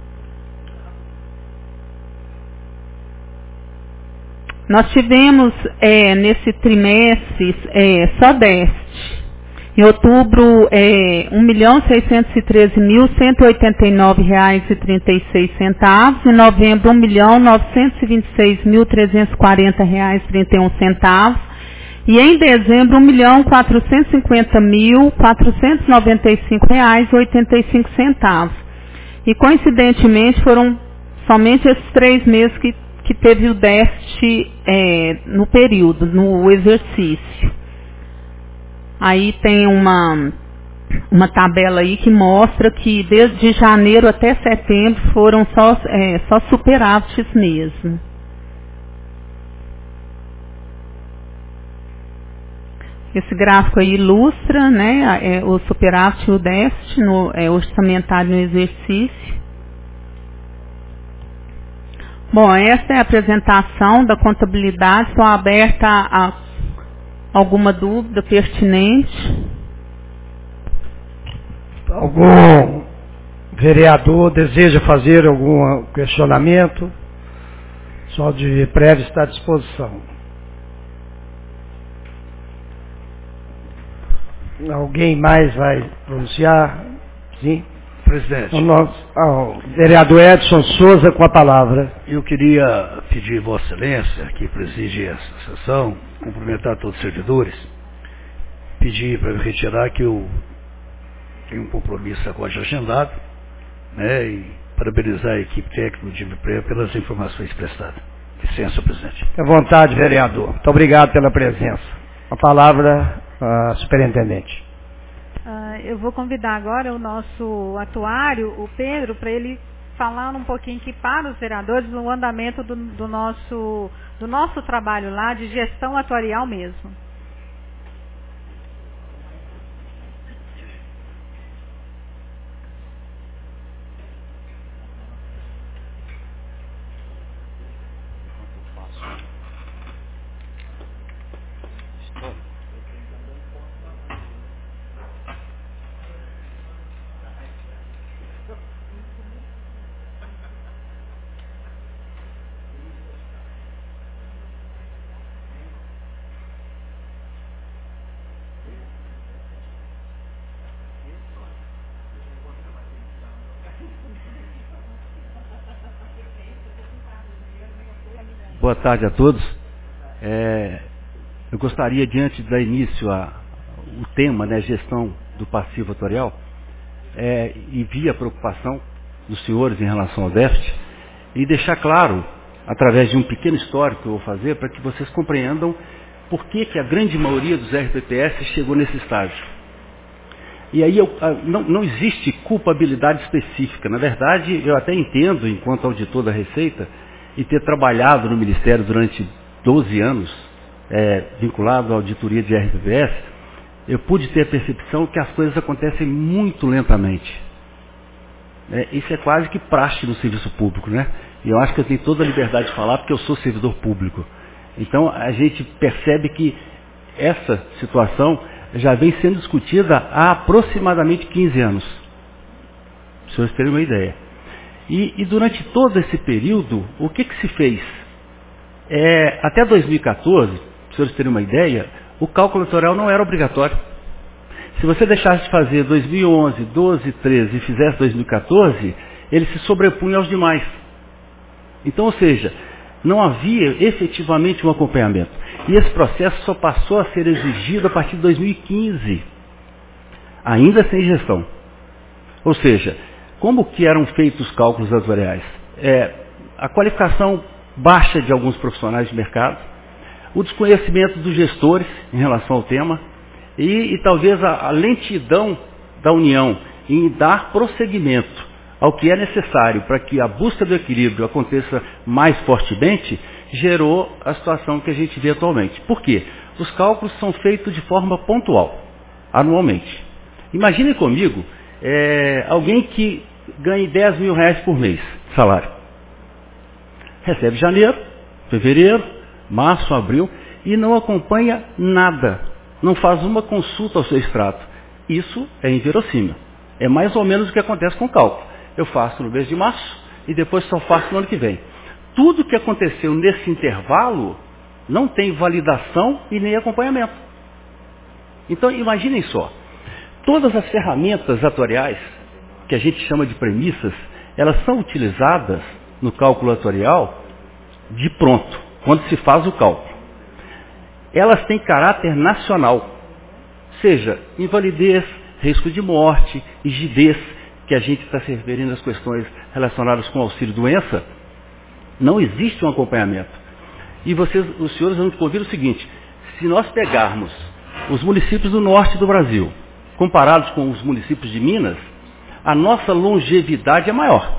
Nós tivemos é, nesse trimestre é, só déficit. Em outubro, é, um milhão seiscentos e treze mil, cento e oitenta e nove reais e trinta e seis centavos. Em novembro, um milhão novecentos e vinte e seis mil, trezentos e quarenta reais e trinta e um centavos. E em dezembro, um milhão quatrocentos e cinquenta mil, quatrocentos e noventa e cinco reais e oitenta e cinco centavos. E coincidentemente foram somente esses três meses que, que teve o déficit é, no período, no exercício. Aí tem uma, uma tabela aí que mostra que desde janeiro até setembro foram só, é, só superávites mesmo. Esse gráfico aí ilustra, né, é, o superávit e o déficit no, é, orçamentário no exercício. Bom, essa é a apresentação da contabilidade. Estou aberta a, a alguma dúvida pertinente? Algum vereador deseja fazer algum questionamento? Só de prévio está à disposição. Alguém mais vai pronunciar? Sim? Presidente. O nosso, ah, o vereador Edson Souza com a palavra. Eu queria pedir Vossa Excelência, que preside essa sessão, cumprimentar todos os servidores, pedir para me retirar que eu tenho um compromisso agora já agendado, né, e parabenizar a equipe técnica do DIVPRE pelas informações prestadas. Licença, presidente. À vontade, vereador. Muito obrigado pela presença. A palavra, a superintendente. Uh, eu vou convidar agora o nosso atuário, o Pedro, para ele falar um pouquinho aqui para os vereadores o andamento do, do, nosso, do nosso trabalho lá de gestão atuarial mesmo. Boa tarde a todos. É, eu gostaria, diante da início a, o tema, né, gestão do passivo atuarial, é, e via a preocupação dos senhores em relação ao déficit, e deixar claro, através de um pequeno histórico que eu vou fazer, para que vocês compreendam por que, que a grande maioria dos R P P S chegou nesse estágio. E aí eu, não, não existe culpabilidade específica. Na verdade, eu até entendo, enquanto auditor da Receita, e ter trabalhado no Ministério durante doze anos, é, vinculado à auditoria de R P P S, eu pude ter a percepção que as coisas acontecem muito lentamente. É, isso é quase que praxe no serviço público, né? E eu acho que eu tenho toda a liberdade de falar porque eu sou servidor público. Então a gente percebe que essa situação já vem sendo discutida há aproximadamente quinze anos. Para os senhores terem uma ideia. E, e durante todo esse período, o que, que se fez? É, até dois mil e quatorze, para os senhores terem uma ideia, o cálculo eleitoral não era obrigatório. Se você deixasse de fazer dois mil e onze, doze, treze e fizesse dois mil e quatorze, ele se sobrepunha aos demais. Então, ou seja, não havia efetivamente um acompanhamento. E esse processo só passou a ser exigido a partir de dois mil e quinze, ainda sem gestão. Ou seja, como que eram feitos os cálculos atuariais? É, a qualificação baixa de alguns profissionais de mercado, o desconhecimento dos gestores em relação ao tema e, e talvez a, a lentidão da União em dar prosseguimento ao que é necessário para que a busca do equilíbrio aconteça mais fortemente, gerou a situação que a gente vê atualmente. Por quê? Os cálculos são feitos de forma pontual, anualmente. Imaginem comigo é, alguém que ganhe dez mil reais por mês de salário. Recebe janeiro, fevereiro, março, abril e não acompanha nada. Não faz uma consulta ao seu extrato. Isso é inverossímil. É mais ou menos o que acontece com o cálculo. Eu faço no mês de março e depois só faço no ano que vem. Tudo que aconteceu nesse intervalo não tem validação e nem acompanhamento. Então imaginem só, todas as ferramentas atuariais, que a gente chama de premissas, elas são utilizadas no cálculo atuarial de pronto, quando se faz o cálculo. Elas têm caráter nacional, seja invalidez, risco de morte, rigidez, que a gente está se referindo às questões relacionadas com auxílio-doença, não existe um acompanhamento. E vocês, os senhores vão ouvir o seguinte, se nós pegarmos os municípios do norte do Brasil, comparados com os municípios de Minas, a nossa longevidade é maior.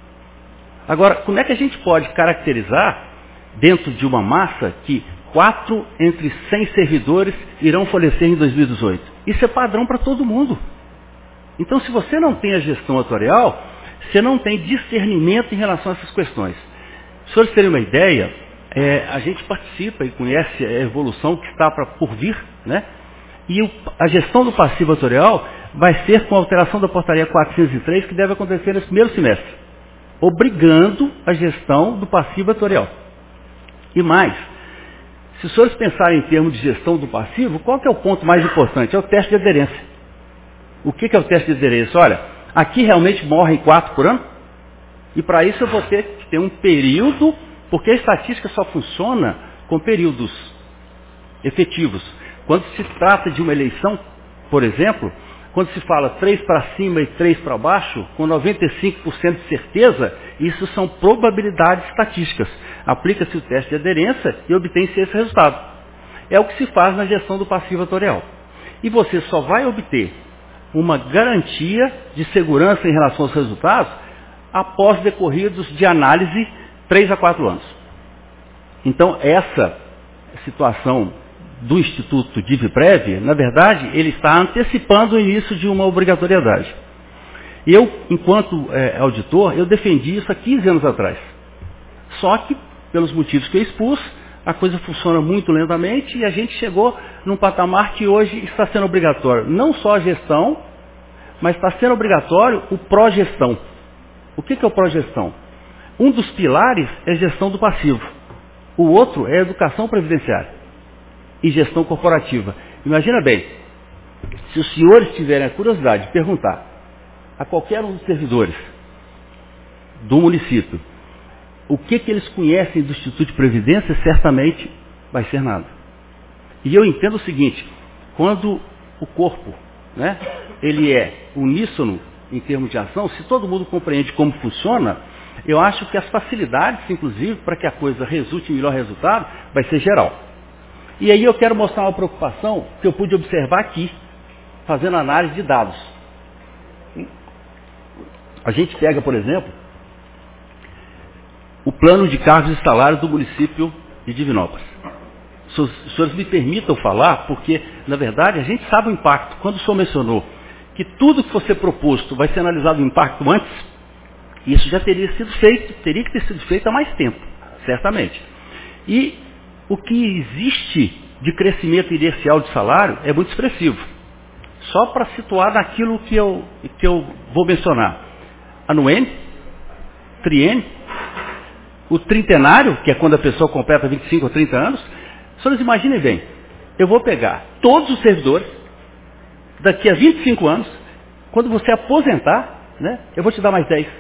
Agora, como é que a gente pode caracterizar, dentro de uma massa, que quatro entre cem servidores irão falecer em dois mil e dezoito? Isso é padrão para todo mundo. Então, se você não tem a gestão atuarial, você não tem discernimento em relação a essas questões. Se vocês terem uma ideia, é, a gente participa e conhece a evolução que está pra, por vir, né? E o, a gestão do passivo atuarial vai ser com a alteração da portaria quatrocentos e três, que deve acontecer nesse primeiro semestre, obrigando a gestão do passivo atuarial. E mais, se os senhores pensarem em termos de gestão do passivo, qual que é o ponto mais importante? É o teste de aderência. O que, que é o teste de aderência? Olha, aqui realmente morrem quatro por ano, e para isso eu vou ter que ter um período, porque a estatística só funciona com períodos efetivos. Quando se trata de uma eleição, por exemplo, quando se fala três para cima e três para baixo, com noventa e cinco por cento de certeza, isso são probabilidades estatísticas. Aplica-se o teste de aderência e obtém-se esse resultado. É o que se faz na gestão do passivo atuarial. E você só vai obter uma garantia de segurança em relação aos resultados após decorridos de análise três a quatro anos. Então, essa situação do Instituto DivPrev, na verdade, ele está antecipando o início de uma obrigatoriedade. Eu, enquanto é, auditor, eu defendi isso há quinze anos atrás. Só que, pelos motivos que eu expus, a coisa funciona muito lentamente e a gente chegou num patamar que hoje está sendo obrigatório. Não só a gestão, mas está sendo obrigatório o pró-gestão. O que, que é o pró-gestão? Um dos pilares é gestão do passivo. O outro é educação previdenciária e gestão corporativa. Imagina bem, se os senhores tiverem a curiosidade de perguntar a qualquer um dos servidores do município o que, que eles conhecem do Instituto de Previdência, certamente vai ser nada. E eu entendo o seguinte, quando o corpo, né, ele é uníssono em termos de ação, se todo mundo compreende como funciona, eu acho que as facilidades, inclusive, para que a coisa resulte em melhor resultado, vai ser geral. E aí eu quero mostrar uma preocupação que eu pude observar aqui, fazendo análise de dados. A gente pega, por exemplo, o plano de cargos e salários do município de Divinópolis. os senhores me permitam falar, porque, na verdade, a gente sabe o impacto. Quando o senhor mencionou que tudo que for ser proposto vai ser analisado o impacto antes, isso já teria sido feito, teria que ter sido feito há mais tempo, certamente. E o que existe de crescimento inercial de salário é muito expressivo. Só para situar naquilo que eu, que eu vou mencionar. Anuênio, triênio, o trintenário, que é quando a pessoa completa vinte e cinco ou trinta anos. Senhores, imaginem bem, eu vou pegar todos os servidores, daqui a vinte e cinco anos, quando você aposentar, né, eu vou te dar mais dez.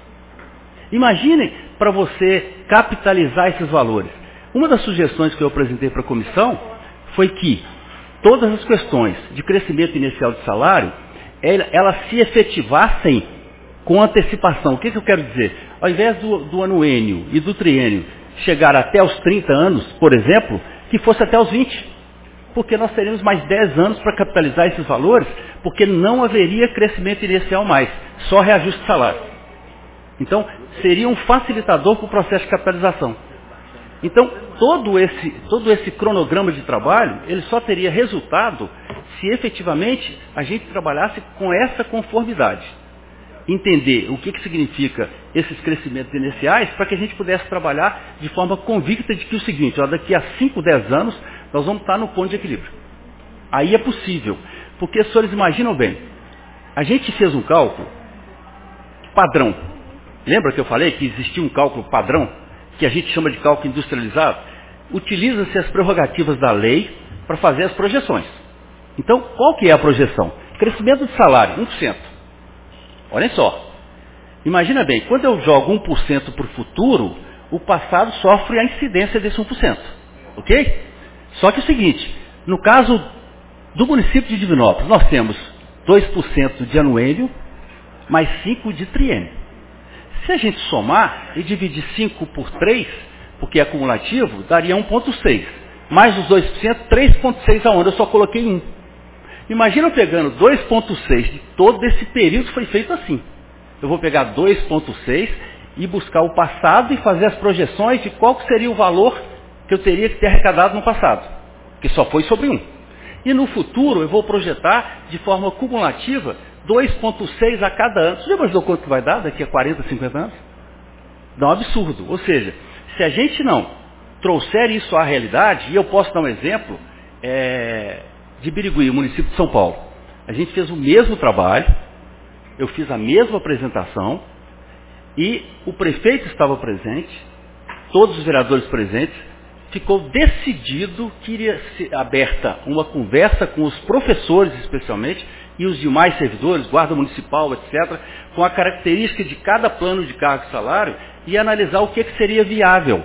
Imaginem para você capitalizar esses valores. Uma das sugestões que eu apresentei para a comissão foi que todas as questões de crescimento inicial de salário, elas se efetivassem com antecipação. O que, que eu quero dizer? Ao invés do, do anuênio e do triênio chegar até os trinta anos, por exemplo, que fosse até os vinte. Porque nós teríamos mais dez anos para capitalizar esses valores, porque não haveria crescimento inicial mais, só reajuste de salário. Então, seria um facilitador para o processo de capitalização. Então, todo esse, todo esse cronograma de trabalho, ele só teria resultado se efetivamente a gente trabalhasse com essa conformidade. Entender o que, que significa esses crescimentos iniciais para que a gente pudesse trabalhar de forma convicta de que o seguinte, ó, daqui a cinco, dez anos, nós vamos estar no ponto de equilíbrio. Aí é possível. Porque, os senhores imaginam bem, a gente fez um cálculo padrão. Lembra que eu falei que existia um cálculo padrão, que a gente chama de cálculo industrializado? Utiliza-se as prerrogativas da lei para fazer as projeções. Então, qual que é a projeção? Crescimento de salário, um por cento. Olhem só. Imagina bem, quando eu jogo um por cento para o futuro, o passado sofre a incidência desse um por cento. Ok? Só que é o seguinte, no caso do município de Divinópolis, nós temos dois por cento de anuênio, mais cinco por cento de triênio. Se a gente somar e dividir cinco por três, porque é acumulativo, daria um vírgula seis. Mais os dois por cento, três vírgula seis aonde? Eu só coloquei um. Imagina eu pegando dois vírgula seis de todo esse período que foi feito assim. Eu vou pegar dois vírgula seis e buscar o passado e fazer as projeções de qual seria o valor que eu teria que ter arrecadado no passado. Que só foi sobre um. E no futuro eu vou projetar de forma cumulativa dois vírgula seis a cada ano. Você já imaginou quanto que vai dar daqui a quarenta, cinquenta anos? Dá um absurdo. Ou seja, se a gente não trouxer isso à realidade, e eu posso dar um exemplo é, de Birigui, o município de São Paulo. A gente fez o mesmo trabalho, eu fiz a mesma apresentação, e o prefeito estava presente, todos os vereadores presentes, ficou decidido que iria ser aberta uma conversa com os professores, especialmente, e os demais servidores, guarda municipal, etcétera, com a característica de cada plano de cargo e salário e analisar o que, que seria viável.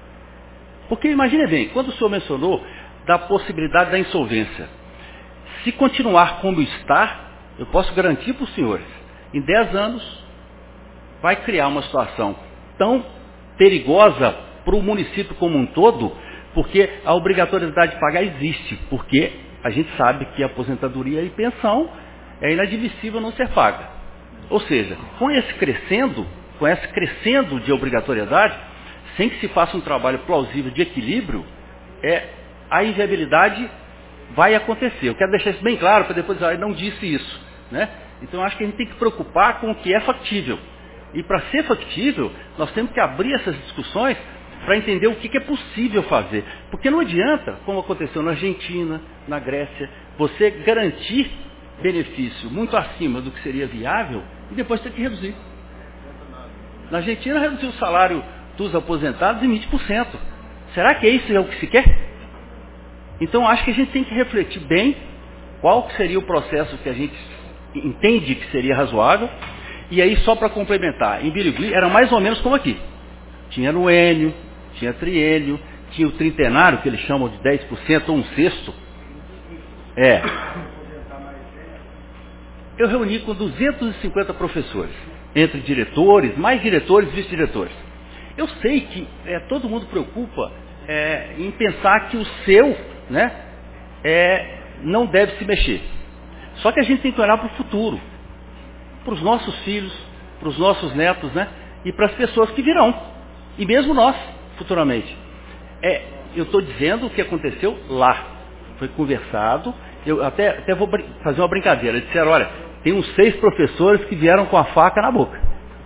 Porque imagine bem, quando o senhor mencionou da possibilidade da insolvência, se continuar como está, eu posso garantir para os senhores, em dez anos vai criar uma situação tão perigosa para o município como um todo, porque a obrigatoriedade de pagar existe, porque a gente sabe que a aposentadoria e pensão é inadmissível não ser paga. Ou seja, com esse crescendo, com esse crescendo de obrigatoriedade, sem que se faça um trabalho plausível de equilíbrio, é, a inviabilidade vai acontecer. Eu quero deixar isso bem claro, para depois dizer, ah, não disse isso. Né? Então, eu acho que a gente tem que preocupar com o que é factível. E para ser factível, nós temos que abrir essas discussões para entender o que é possível fazer. Porque não adianta, como aconteceu na Argentina, na Grécia, você garantir benefício muito acima do que seria viável e depois ter que reduzir. Na Argentina, reduziu o salário dos aposentados em vinte por cento. Será que isso é o que se quer? Então, acho que a gente tem que refletir bem qual que seria o processo que a gente entende que seria razoável. E aí, só para complementar, em Birigui era mais ou menos como aqui. Tinha anuênio, tinha triênio, tinha o trintenário, que eles chamam de dez por cento ou um sexto. É. Eu reuni com duzentos e cinquenta professores, entre diretores, mais diretores e vice-diretores. Eu sei que é, todo mundo preocupa é, em pensar que o seu, né, é, não deve se mexer. Só que a gente tem que olhar para o futuro, para os nossos filhos, para os nossos netos, né, e para as pessoas que virão, e mesmo nós, futuramente. É, eu estou dizendo o que aconteceu lá. Foi conversado, eu até, até vou fazer uma brincadeira. Eles disseram, olha, tem uns seis professores que vieram com a faca na boca.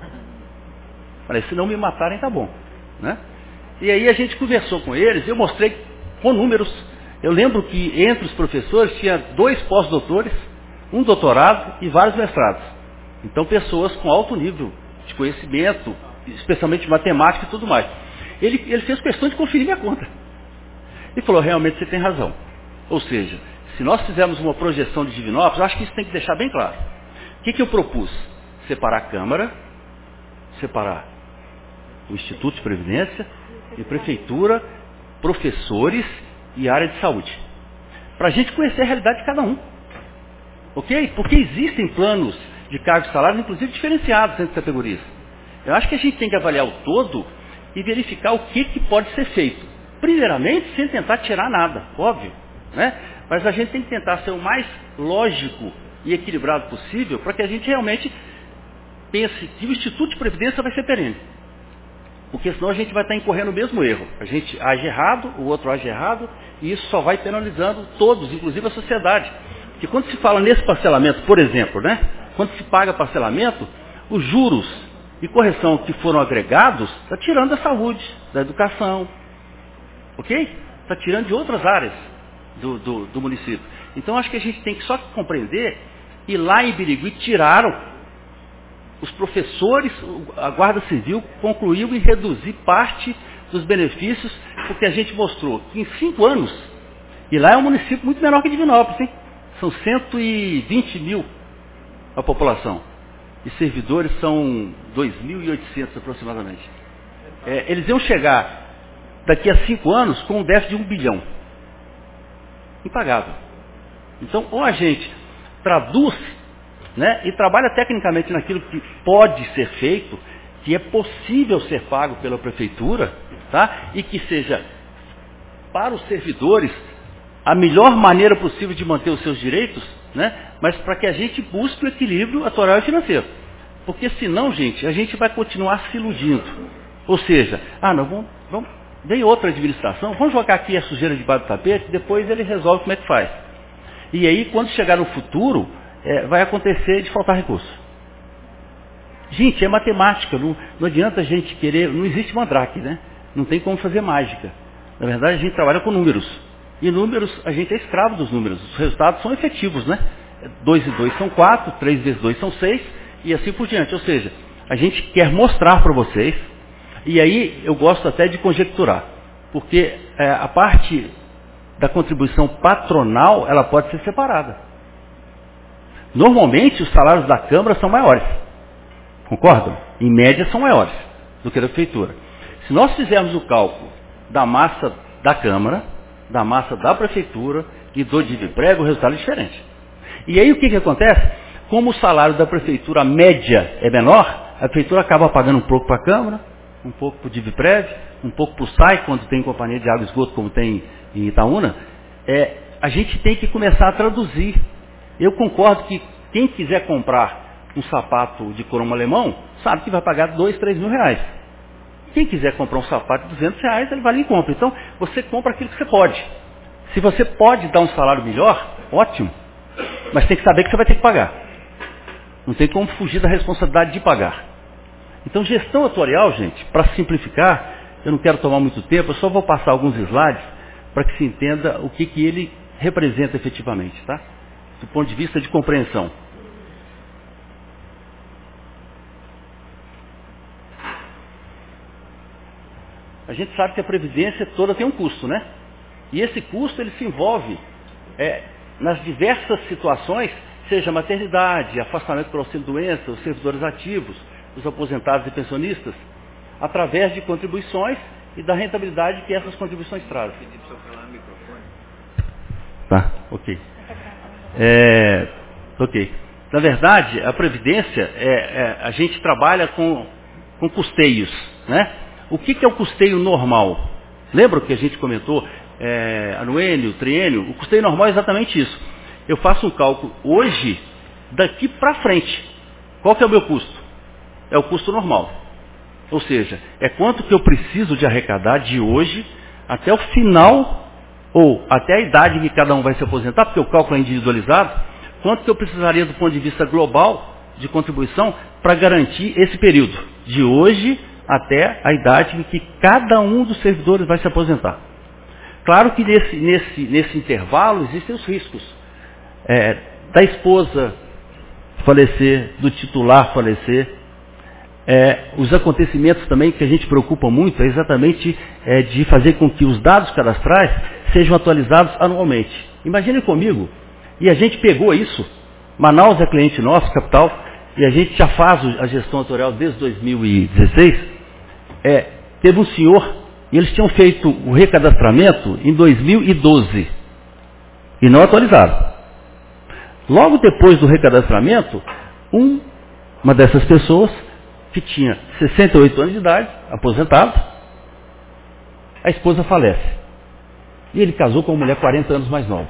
Falei, se não me matarem, tá bom. Né? E aí a gente conversou com eles, eu mostrei com números. Eu lembro que entre os professores tinha dois pós-doutores, um doutorado e vários mestrados. Então pessoas com alto nível de conhecimento, especialmente matemática e tudo mais. Ele, ele fez questão de conferir minha conta. E falou, realmente você tem razão. Ou seja, se nós fizermos uma projeção de Divinópolis, acho que isso tem que deixar bem claro. O que, que eu propus? Separar a Câmara, separar o Instituto de Previdência e Prefeitura, professores e área de saúde. Para a gente conhecer a realidade de cada um. Ok? Porque existem planos de cargos e salários, inclusive diferenciados entre categorias. Eu acho que a gente tem que avaliar o todo e verificar o que, que pode ser feito. Primeiramente, sem tentar tirar nada, óbvio. Né? Mas a gente tem que tentar ser o mais lógico e equilibrado possível para que a gente realmente pense que o Instituto de Previdência vai ser perene. Porque senão a gente vai estar incorrendo o mesmo erro. A gente age errado, o outro age errado, e isso só vai penalizando todos, inclusive a sociedade. Porque quando se fala nesse parcelamento, por exemplo, né? Quando se paga parcelamento, os juros e correção que foram agregados, está tirando da saúde, da educação. Ok? Está tirando de outras áreas do, do, do município. Então acho que a gente tem que só compreender, e lá em Birigui tiraram. Os professores, a Guarda Civil concluiu em reduzir parte dos benefícios, porque a gente mostrou que em cinco anos, e lá é um município muito menor que Divinópolis, hein? São cento e vinte mil a população, e servidores são dois mil e oitocentos aproximadamente. É, eles iam chegar daqui a cinco anos com um déficit de um bilhão. Impagável. Então, ou a gente traduz, né, e trabalha tecnicamente naquilo que pode ser feito, que é possível ser pago pela prefeitura, tá? E que seja para os servidores a melhor maneira possível de manter os seus direitos, né? Mas para que a gente busque o equilíbrio atuarial e financeiro. Porque senão, gente, a gente vai continuar se iludindo. Ou seja, ah, não, vamos, vamos, vem outra administração, vamos jogar aqui a sujeira debaixo do tapete, depois ele resolve como é que faz. E aí, quando chegar no futuro, É, vai acontecer de faltar recurso. Gente, é matemática, não, não adianta a gente querer, não existe mandrake, né? Não tem como fazer mágica. Na verdade, a gente trabalha com números. E números, a gente é escravo dos números. Os resultados são efetivos, né? dois e dois são quatro, três vezes dois são seis, e assim por diante. Ou seja, a gente quer mostrar para vocês, e aí eu gosto até de conjecturar, porque é, a parte da contribuição patronal, ela pode ser separada. Normalmente, os salários da Câmara são maiores. Concordam? Em média, são maiores do que da Prefeitura. Se nós fizermos o cálculo da massa da Câmara, da massa da Prefeitura e do Divipreg, o resultado é diferente. E aí, o que, que acontece? Como o salário da Prefeitura, a média, é menor, a Prefeitura acaba pagando um pouco para a Câmara, um pouco para o Divipreg, um pouco para o S A I, quando tem companhia de água e esgoto, como tem em Itaúna. É, a gente tem que começar a traduzir. Eu concordo que quem quiser comprar um sapato de cromo alemão, sabe que vai pagar dois, três mil reais. Quem quiser comprar um sapato de duzentos reais, ele vai ali e compra. Então, você compra aquilo que você pode. Se você pode dar um salário melhor, ótimo. Mas tem que saber que você vai ter que pagar. Não tem como fugir da responsabilidade de pagar. Então, gestão atuarial, gente, para simplificar, eu não quero tomar muito tempo, eu só vou passar alguns slides para que se entenda o que, que ele representa efetivamente, tá? Do ponto de vista de compreensão. A gente sabe que a Previdência toda tem um custo, né? E esse custo, ele se envolve é, nas diversas situações, seja maternidade, afastamento por auxílio-doença, os servidores ativos, os aposentados e pensionistas, através de contribuições e da rentabilidade que essas contribuições trazem. Tá, ok. É, ok. Na verdade, a Previdência, é, é, a gente trabalha com, com custeios, né? O que, que é o custeio normal? Lembra que a gente comentou é, anuênio, triênio? O custeio normal é exatamente isso. Eu faço um cálculo hoje, daqui para frente. Qual que é o meu custo? É o custo normal. Ou seja, é quanto que eu preciso de arrecadar de hoje até o final, ou até a idade que cada um vai se aposentar, porque o cálculo é individualizado, quanto que eu precisaria do ponto de vista global de contribuição para garantir esse período, de hoje até a idade em que cada um dos servidores vai se aposentar. Claro que nesse, nesse, nesse intervalo existem os riscos. É, da esposa falecer, do titular falecer, é, os acontecimentos também que a gente preocupa muito é exatamente é, de fazer com que os dados cadastrais sejam atualizados anualmente. Imaginem comigo, e a gente pegou isso, Manaus é cliente nosso, capital, e a gente já faz a gestão atuarial desde dois mil e dezesseis, é, teve um senhor, e eles tinham feito o recadastramento em dois mil e doze, e não atualizaram. Logo depois do recadastramento, um, uma dessas pessoas, que tinha sessenta e oito anos de idade, aposentado, a esposa falece. E ele casou com uma mulher quarenta anos mais nova.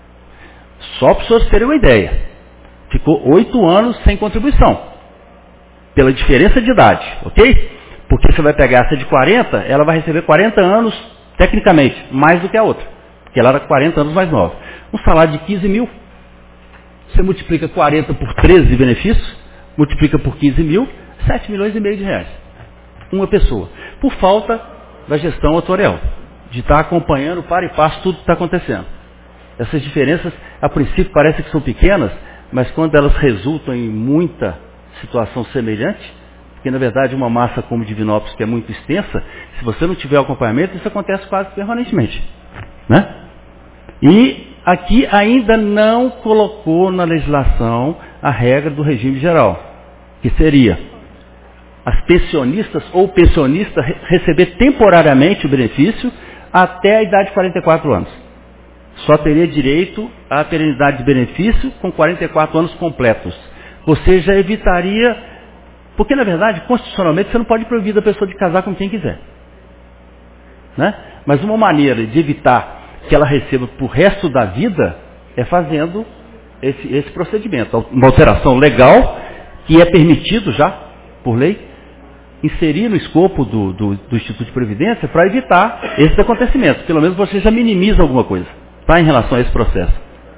Só para os senhores terem uma ideia. Ficou oito anos sem contribuição. Pela diferença de idade, ok? Porque você vai pegar essa de quarenta, ela vai receber quarenta anos, tecnicamente, mais do que a outra. Porque ela era quarenta anos mais nova. Um salário de quinze mil, você multiplica quarenta por treze de benefícios, multiplica por quinze mil, sete milhões e meio de reais. Uma pessoa. Por falta da gestão atuarial. De estar acompanhando para e passo tudo que está acontecendo. Essas diferenças, a princípio, parecem que são pequenas, mas quando elas resultam em muita situação semelhante, porque na verdade uma massa como Divinópolis, que é muito extensa, se você não tiver acompanhamento, isso acontece quase permanentemente. Né? E aqui ainda não colocou na legislação a regra do regime geral, que seria as pensionistas ou pensionista receber temporariamente o benefício até a idade de quarenta e quatro anos. Só teria direito à perenidade de benefício com quarenta e quatro anos completos. Você já evitaria, porque na verdade, constitucionalmente, você não pode proibir da pessoa de casar com quem quiser. Né? Mas uma maneira de evitar que ela receba por resto da vida é fazendo esse, esse procedimento. Uma alteração legal, que é permitido já, por lei, inserir no escopo do, do, do Instituto de Previdência para evitar esses acontecimentos. Pelo menos você já minimiza alguma coisa, tá, em relação a esse processo.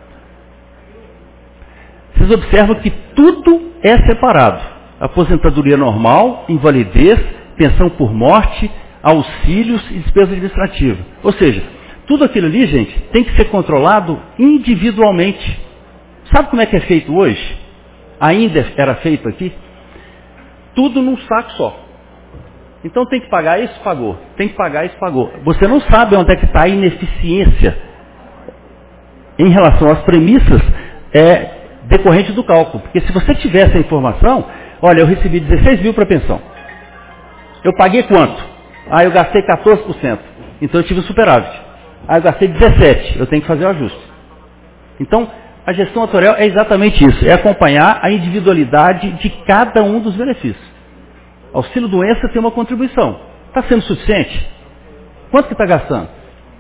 Vocês observam que tudo é separado. Aposentadoria normal, invalidez, pensão por morte, auxílios e despesa administrativa. Ou seja, tudo aquilo ali, gente, tem que ser controlado individualmente. Sabe como é que é feito hoje? Ainda era feito aqui? Tudo num saco só. Então tem que pagar isso, pagou. Tem que pagar isso, pagou. Você não sabe onde é que está a ineficiência em relação às premissas é, decorrentes do cálculo. Porque se você tivesse a informação, olha, eu recebi dezesseis mil para pensão. Eu paguei quanto? Ah, eu gastei quatorze por cento. Então eu tive um superávit. Ah, eu gastei dezessete. Eu tenho que fazer o ajuste. Então, a gestão atuarial é exatamente isso. É acompanhar a individualidade de cada um dos benefícios. Auxílio doença tem uma contribuição. Está sendo suficiente? Quanto que está gastando?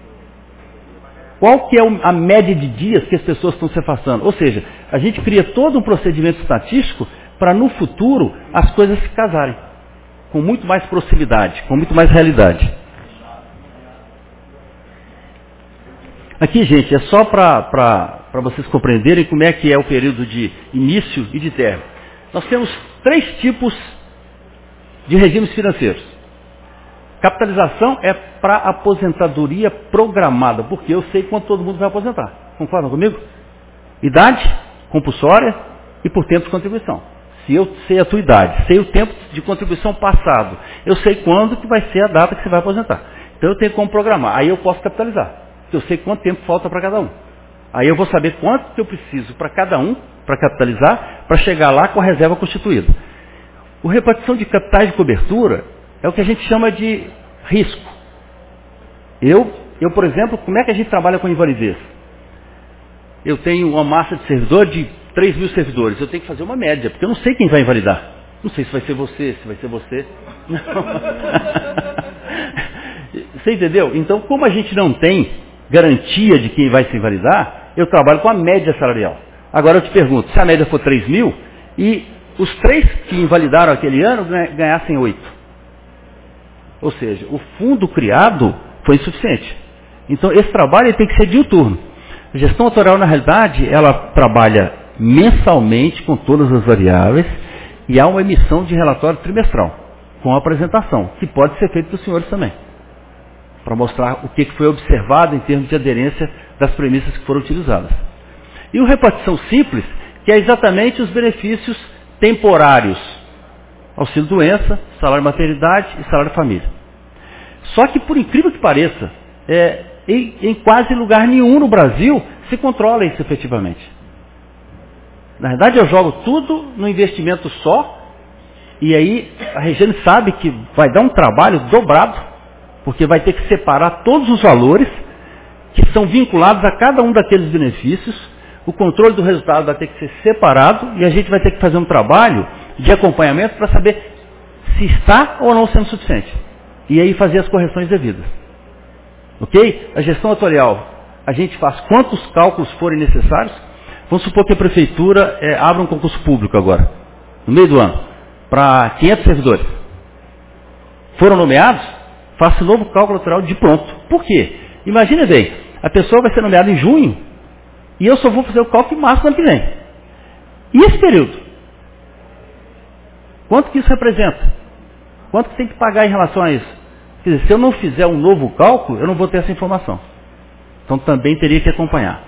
Qual que é a média de dias que as pessoas estão se afastando? Ou seja, a gente cria todo um procedimento estatístico para no futuro as coisas se casarem. Com muito mais proximidade, com muito mais realidade. Aqui, gente, é só para vocês compreenderem como é que é o período de início e de término. Nós temos três tipos de regimes financeiros. Capitalização é para aposentadoria programada, porque eu sei quanto todo mundo vai aposentar. Concordam comigo? Idade compulsória e por tempo de contribuição. Se eu sei a tua idade, sei o tempo de contribuição passado, eu sei quando que vai ser a data que você vai aposentar. Então eu tenho como programar. Aí eu posso capitalizar. Eu sei quanto tempo falta para cada um. Aí eu vou saber quanto que eu preciso para cada um, para capitalizar, para chegar lá com a reserva constituída. O repartição de capitais de cobertura é o que a gente chama de risco. Eu, eu, por exemplo, como é que a gente trabalha com invalidez? Eu tenho uma massa de servidor de três mil servidores. Eu tenho que fazer uma média, porque eu não sei quem vai invalidar. Não sei se vai ser você, se vai ser você. Não. Você entendeu? Então, como a gente não tem garantia de quem vai se invalidar, eu trabalho com a média salarial. Agora eu te pergunto, se a média for três mil e os três que invalidaram aquele ano ganhassem oito. Ou seja, o fundo criado foi insuficiente. Então, esse trabalho ele tem que ser diuturno. A gestão atuarial, na realidade, ela trabalha mensalmente com todas as variáveis e há uma emissão de relatório trimestral, com apresentação, que pode ser feito para os senhores também, para mostrar o que foi observado em termos de aderência das premissas que foram utilizadas. E o repartição simples, que é exatamente os benefícios temporários, auxílio-doença, salário-maternidade e salário-família. Só que, por incrível que pareça, é, em, em quase lugar nenhum no Brasil se controla isso efetivamente. Na verdade, eu jogo tudo no investimento só, e aí a Regiane sabe que vai dar um trabalho dobrado, porque vai ter que separar todos os valores que são vinculados a cada um daqueles benefícios, o controle do resultado vai ter que ser separado, e a gente vai ter que fazer um trabalho de acompanhamento para saber se está ou não sendo suficiente. E aí fazer as correções devidas. Ok? A gestão atuarial, a gente faz quantos cálculos forem necessários. Vamos supor que a prefeitura é, abra um concurso público agora, no meio do ano, para quinhentos servidores. Foram nomeados? Faça novo cálculo atuarial de pronto. Por quê? Imagina bem, a pessoa vai ser nomeada em junho e eu só vou fazer o cálculo em março do ano que vem. E esse período? Quanto que isso representa? Quanto que tem que pagar em relação a isso? Quer dizer, se eu não fizer um novo cálculo, eu não vou ter essa informação. Então também teria que acompanhar.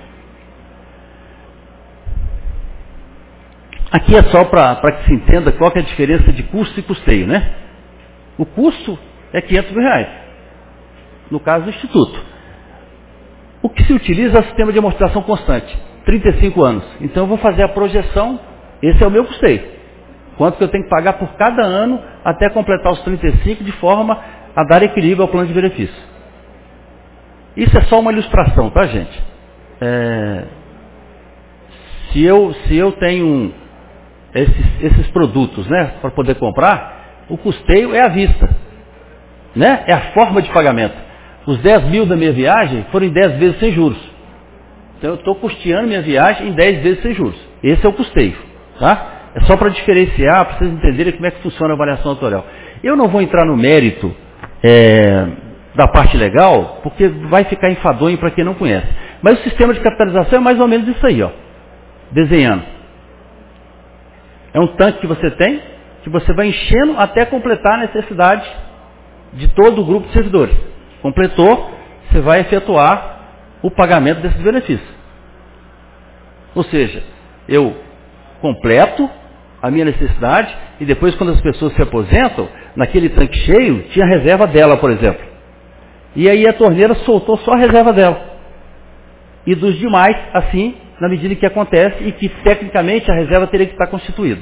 Aqui é só para que se entenda qual que é a diferença de custo e custeio, né? O custo é quinhentos mil reais, no caso do Instituto. O que se utiliza é o sistema de amortização constante, trinta e cinco anos. Então eu vou fazer a projeção, esse é o meu custeio. Quanto que eu tenho que pagar por cada ano até completar os trinta e cinco, de forma a dar equilíbrio ao plano de benefício. Isso é só uma ilustração, tá, gente? É... Se, eu, se eu tenho um, esses, esses produtos, né, para poder comprar, o custeio é à vista. Né? É a forma de pagamento. Os dez mil da minha viagem foram em dez vezes sem juros. Então eu estou custeando minha viagem em dez vezes sem juros. Esse é o custeio. Tá? É só para diferenciar, para vocês entenderem como é que funciona a avaliação atuarial. Eu não vou entrar no mérito é, da parte legal, porque vai ficar enfadonho para quem não conhece. Mas o sistema de capitalização é mais ou menos isso aí, ó. Desenhando. É um tanque que você tem, que você vai enchendo até completar a necessidade de todo o grupo de servidores. Completou, você vai efetuar o pagamento desses benefícios. Ou seja, eu completo a minha necessidade e depois, quando as pessoas se aposentam, naquele tanque cheio, tinha a reserva dela, por exemplo. E aí a torneira soltou só a reserva dela. E dos demais, assim, na medida que acontece e que tecnicamente a reserva teria que estar constituída.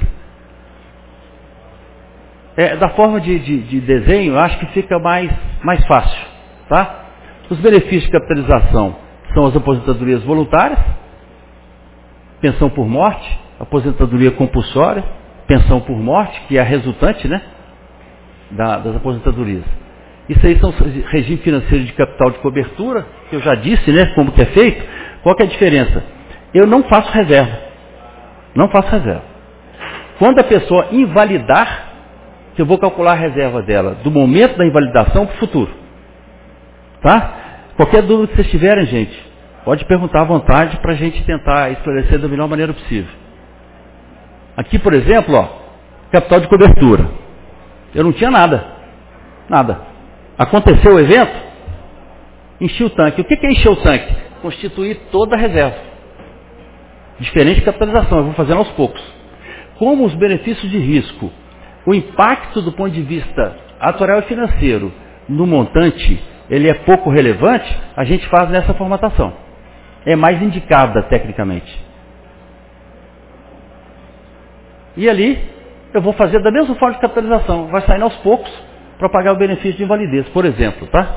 É, da forma de, de, de desenho, eu acho que fica mais, mais fácil. Tá? Os benefícios de capitalização são as aposentadorias voluntárias, pensão por morte, aposentadoria compulsória, pensão por morte, que é a resultante, né, da, das aposentadorias. Isso aí são regime financeiro de capital de cobertura, que eu já disse, né, como que é feito. Qual que é a diferença? Eu não faço reserva. Não faço reserva. Quando a pessoa invalidar, eu vou calcular a reserva dela do momento da invalidação para o futuro. Tá? Qualquer dúvida que vocês tiverem, gente, pode perguntar à vontade para a gente tentar esclarecer da melhor maneira possível. Aqui, por exemplo, ó, capital de cobertura. Eu não tinha nada. Nada. Aconteceu o evento, enchi o tanque. O que é encher o tanque? Constituir toda a reserva. Diferente de capitalização, eu vou fazendo aos poucos. Como os benefícios de risco, o impacto do ponto de vista atuarial e financeiro no montante, ele é pouco relevante, a gente faz nessa formatação. É mais indicada tecnicamente. E ali, eu vou fazer da mesma forma de capitalização. Vai saindo aos poucos para pagar o benefício de invalidez, por exemplo. Tá?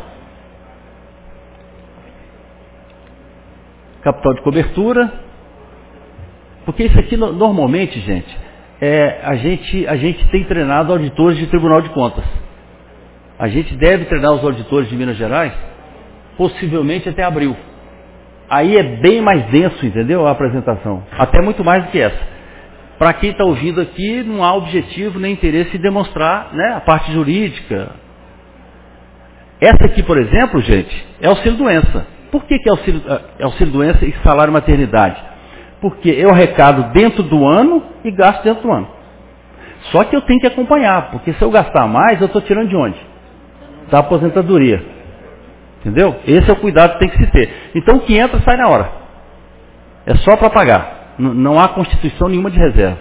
Capital de cobertura. Porque isso aqui, normalmente, gente, é, a gente, a gente tem treinado auditores de Tribunal de Contas. A gente deve treinar os auditores de Minas Gerais, possivelmente até abril. Aí é bem mais denso, entendeu? A apresentação. Até muito mais do que essa. Para quem está ouvindo aqui, não há objetivo nem interesse em demonstrar, né, a parte jurídica. Essa aqui, por exemplo, gente, é auxílio-doença. Por que, que é auxílio, é auxílio-doença e salário-maternidade? Porque eu arrecado dentro do ano e gasto dentro do ano. Só que eu tenho que acompanhar, porque se eu gastar mais, eu estou tirando de onde? Da aposentadoria. Entendeu? Esse é o cuidado que tem que se ter. Então o que entra sai na hora. É só para pagar. N- não há constituição nenhuma de reserva.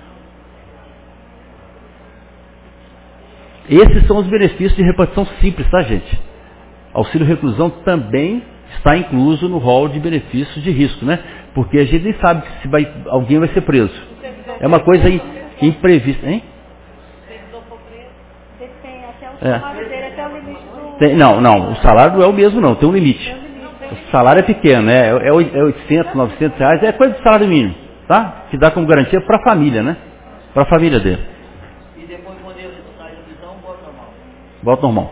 Esses são os benefícios de repartição simples, tá, gente? Auxílio reclusão também está incluso no rol de benefícios de risco, né? Porque a gente nem sabe se vai, alguém vai ser preso. É uma coisa in, imprevista, hein? É. Tem, não, não, o salário não é o mesmo não, tem um limite. O salário é pequeno, né? É, é oitocentos, novecentos reais, é coisa de salário mínimo, tá? Que dá como garantia para a família, né? Para a família dele. E depois quando ele sai da visão, volta normal. Volta normal.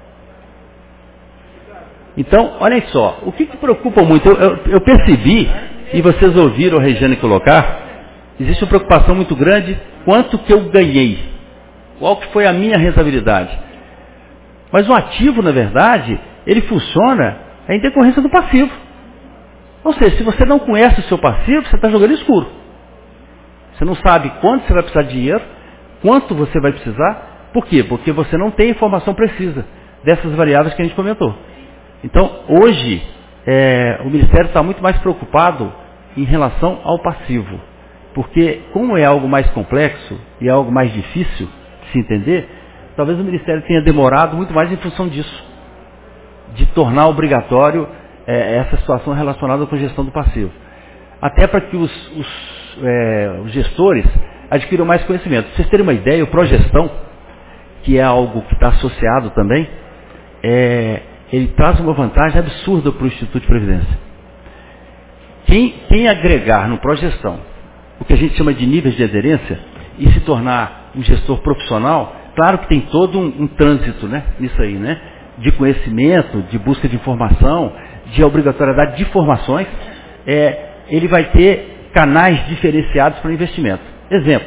Então, olhem só, o que, que preocupa muito, eu, eu, eu percebi, e vocês ouviram a Regiane colocar, existe uma preocupação muito grande, quanto que eu ganhei, qual que foi a minha rentabilidade. Mas o ativo, na verdade, ele funciona em decorrência do passivo. Ou seja, se você não conhece o seu passivo, você está jogando escuro. Você não sabe quanto você vai precisar de dinheiro, quanto você vai precisar, por quê? Porque você não tem informação precisa dessas variáveis que a gente comentou. Então, hoje, é, o Ministério está muito mais preocupado em relação ao passivo. Porque, como é algo mais complexo e é algo mais difícil de se entender, talvez o Ministério tenha demorado muito mais em função disso. De tornar obrigatório é, essa situação relacionada com a gestão do passivo. Até para que os, os, é, os gestores adquiram mais conhecimento. Para vocês terem uma ideia, o Progestão, que é algo que está associado também, é... ele traz uma vantagem absurda para o Instituto de Previdência. Quem, quem agregar no Progestão o que a gente chama de níveis de aderência e se tornar um gestor profissional, claro que tem todo um, um trânsito, né, nisso aí, né, de conhecimento, de busca de informação, de obrigatoriedade de informações, é, ele vai ter canais diferenciados para investimento. Exemplo,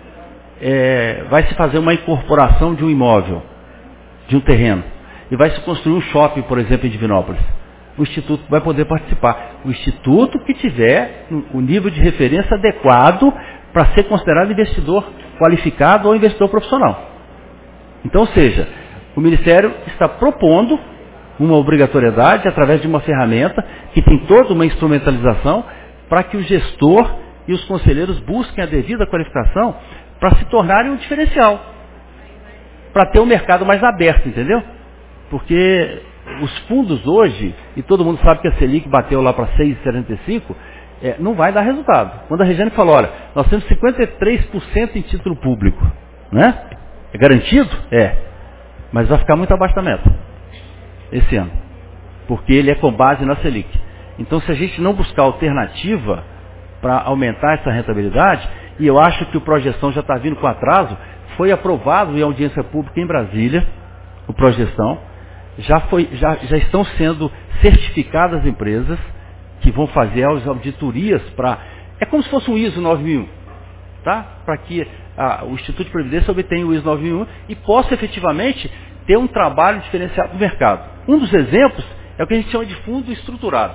é, vai se fazer uma incorporação de um imóvel, de um terreno, e vai se construir um shopping, por exemplo, em Divinópolis. O Instituto vai poder participar. O Instituto que tiver o nível de referência adequado para ser considerado investidor qualificado ou investidor profissional. Então, ou seja, o Ministério está propondo uma obrigatoriedade através de uma ferramenta que tem toda uma instrumentalização para que o gestor e os conselheiros busquem a devida qualificação para se tornarem um diferencial. Para ter um mercado mais aberto, entendeu? Porque os fundos hoje, e todo mundo sabe que a Selic bateu lá para seis vírgula setenta e cinco, é, não vai dar resultado. Quando a Regiane falou, olha, nós temos cinquenta e três por cento em título público, né? É garantido? É. Mas vai ficar muito abaixo da meta esse ano. Porque ele é com base na Selic. Então, se a gente não buscar alternativa para aumentar essa rentabilidade, e eu acho que o Progestão já está vindo com atraso, foi aprovado em audiência pública em Brasília, o Progestão, já, foi, já, já estão sendo certificadas as empresas que vão fazer as auditorias para... É como se fosse um I S O nove mil e um, tá? Para que a, o Instituto de Previdência obtenha o I S O nove mil e um e possa efetivamente ter um trabalho diferenciado no mercado. Um dos exemplos é o que a gente chama de fundo estruturado.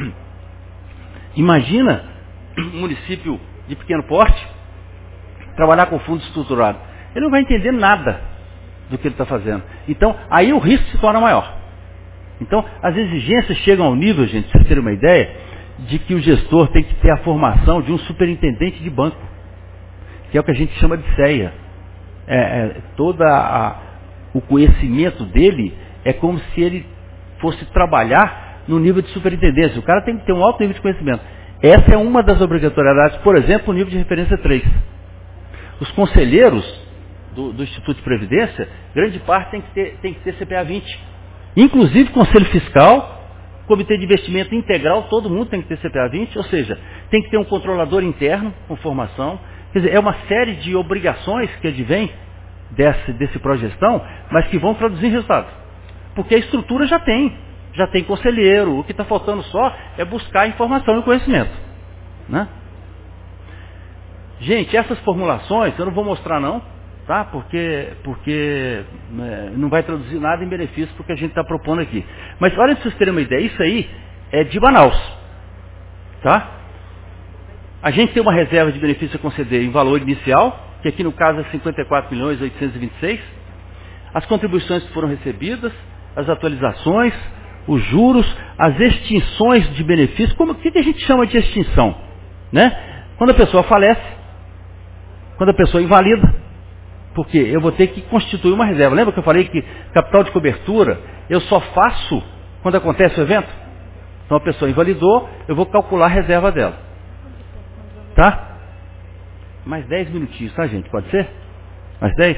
Imagina um município de pequeno porte trabalhar com fundo estruturado. Ele não vai entender nada do que ele está fazendo. Então, aí o risco se torna maior. Então, as exigências chegam ao nível, gente, para vocês terem uma ideia, de que o gestor tem que ter a formação de um superintendente de banco, que é o que a gente chama de C E A. É, é, todo o conhecimento dele é como se ele fosse trabalhar no nível de superintendência. O cara tem que ter um alto nível de conhecimento. Essa é uma das obrigatoriedades, por exemplo, o nível de referência três. Os conselheiros Do, do Instituto de Previdência, grande parte tem que ter, tem que ter C P A vinte. Inclusive Conselho Fiscal, Comitê de Investimento Integral, todo mundo tem que ter C P A vinte, ou seja, tem que ter um controlador interno com formação. Quer dizer, é uma série de obrigações que advém desse, desse Progestão, mas que vão traduzir em resultado. Porque a estrutura já tem, já tem conselheiro, o que está faltando só é buscar informação e conhecimento. Né? Gente, essas formulações, eu não vou mostrar não, tá? Porque, porque é, não vai traduzir nada em benefício porque a gente está propondo aqui. Mas olha, para vocês terem uma ideia, isso aí é de Manaus, tá? A gente tem uma reserva de benefício a conceder em valor inicial, que aqui no caso é cinquenta e quatro milhões oitocentos e vinte e seis, as contribuições que foram recebidas, as atualizações, os juros, as extinções de benefícios. Como, o que a gente chama de extinção? Né? Quando a pessoa falece, quando a pessoa invalida, porque eu vou ter que constituir uma reserva. Lembra que eu falei que capital de cobertura eu só faço quando acontece o evento? Então a pessoa invalidou, eu vou calcular a reserva dela. Tá? Mais dez minutinhos, tá, gente? Pode ser? Mais dez?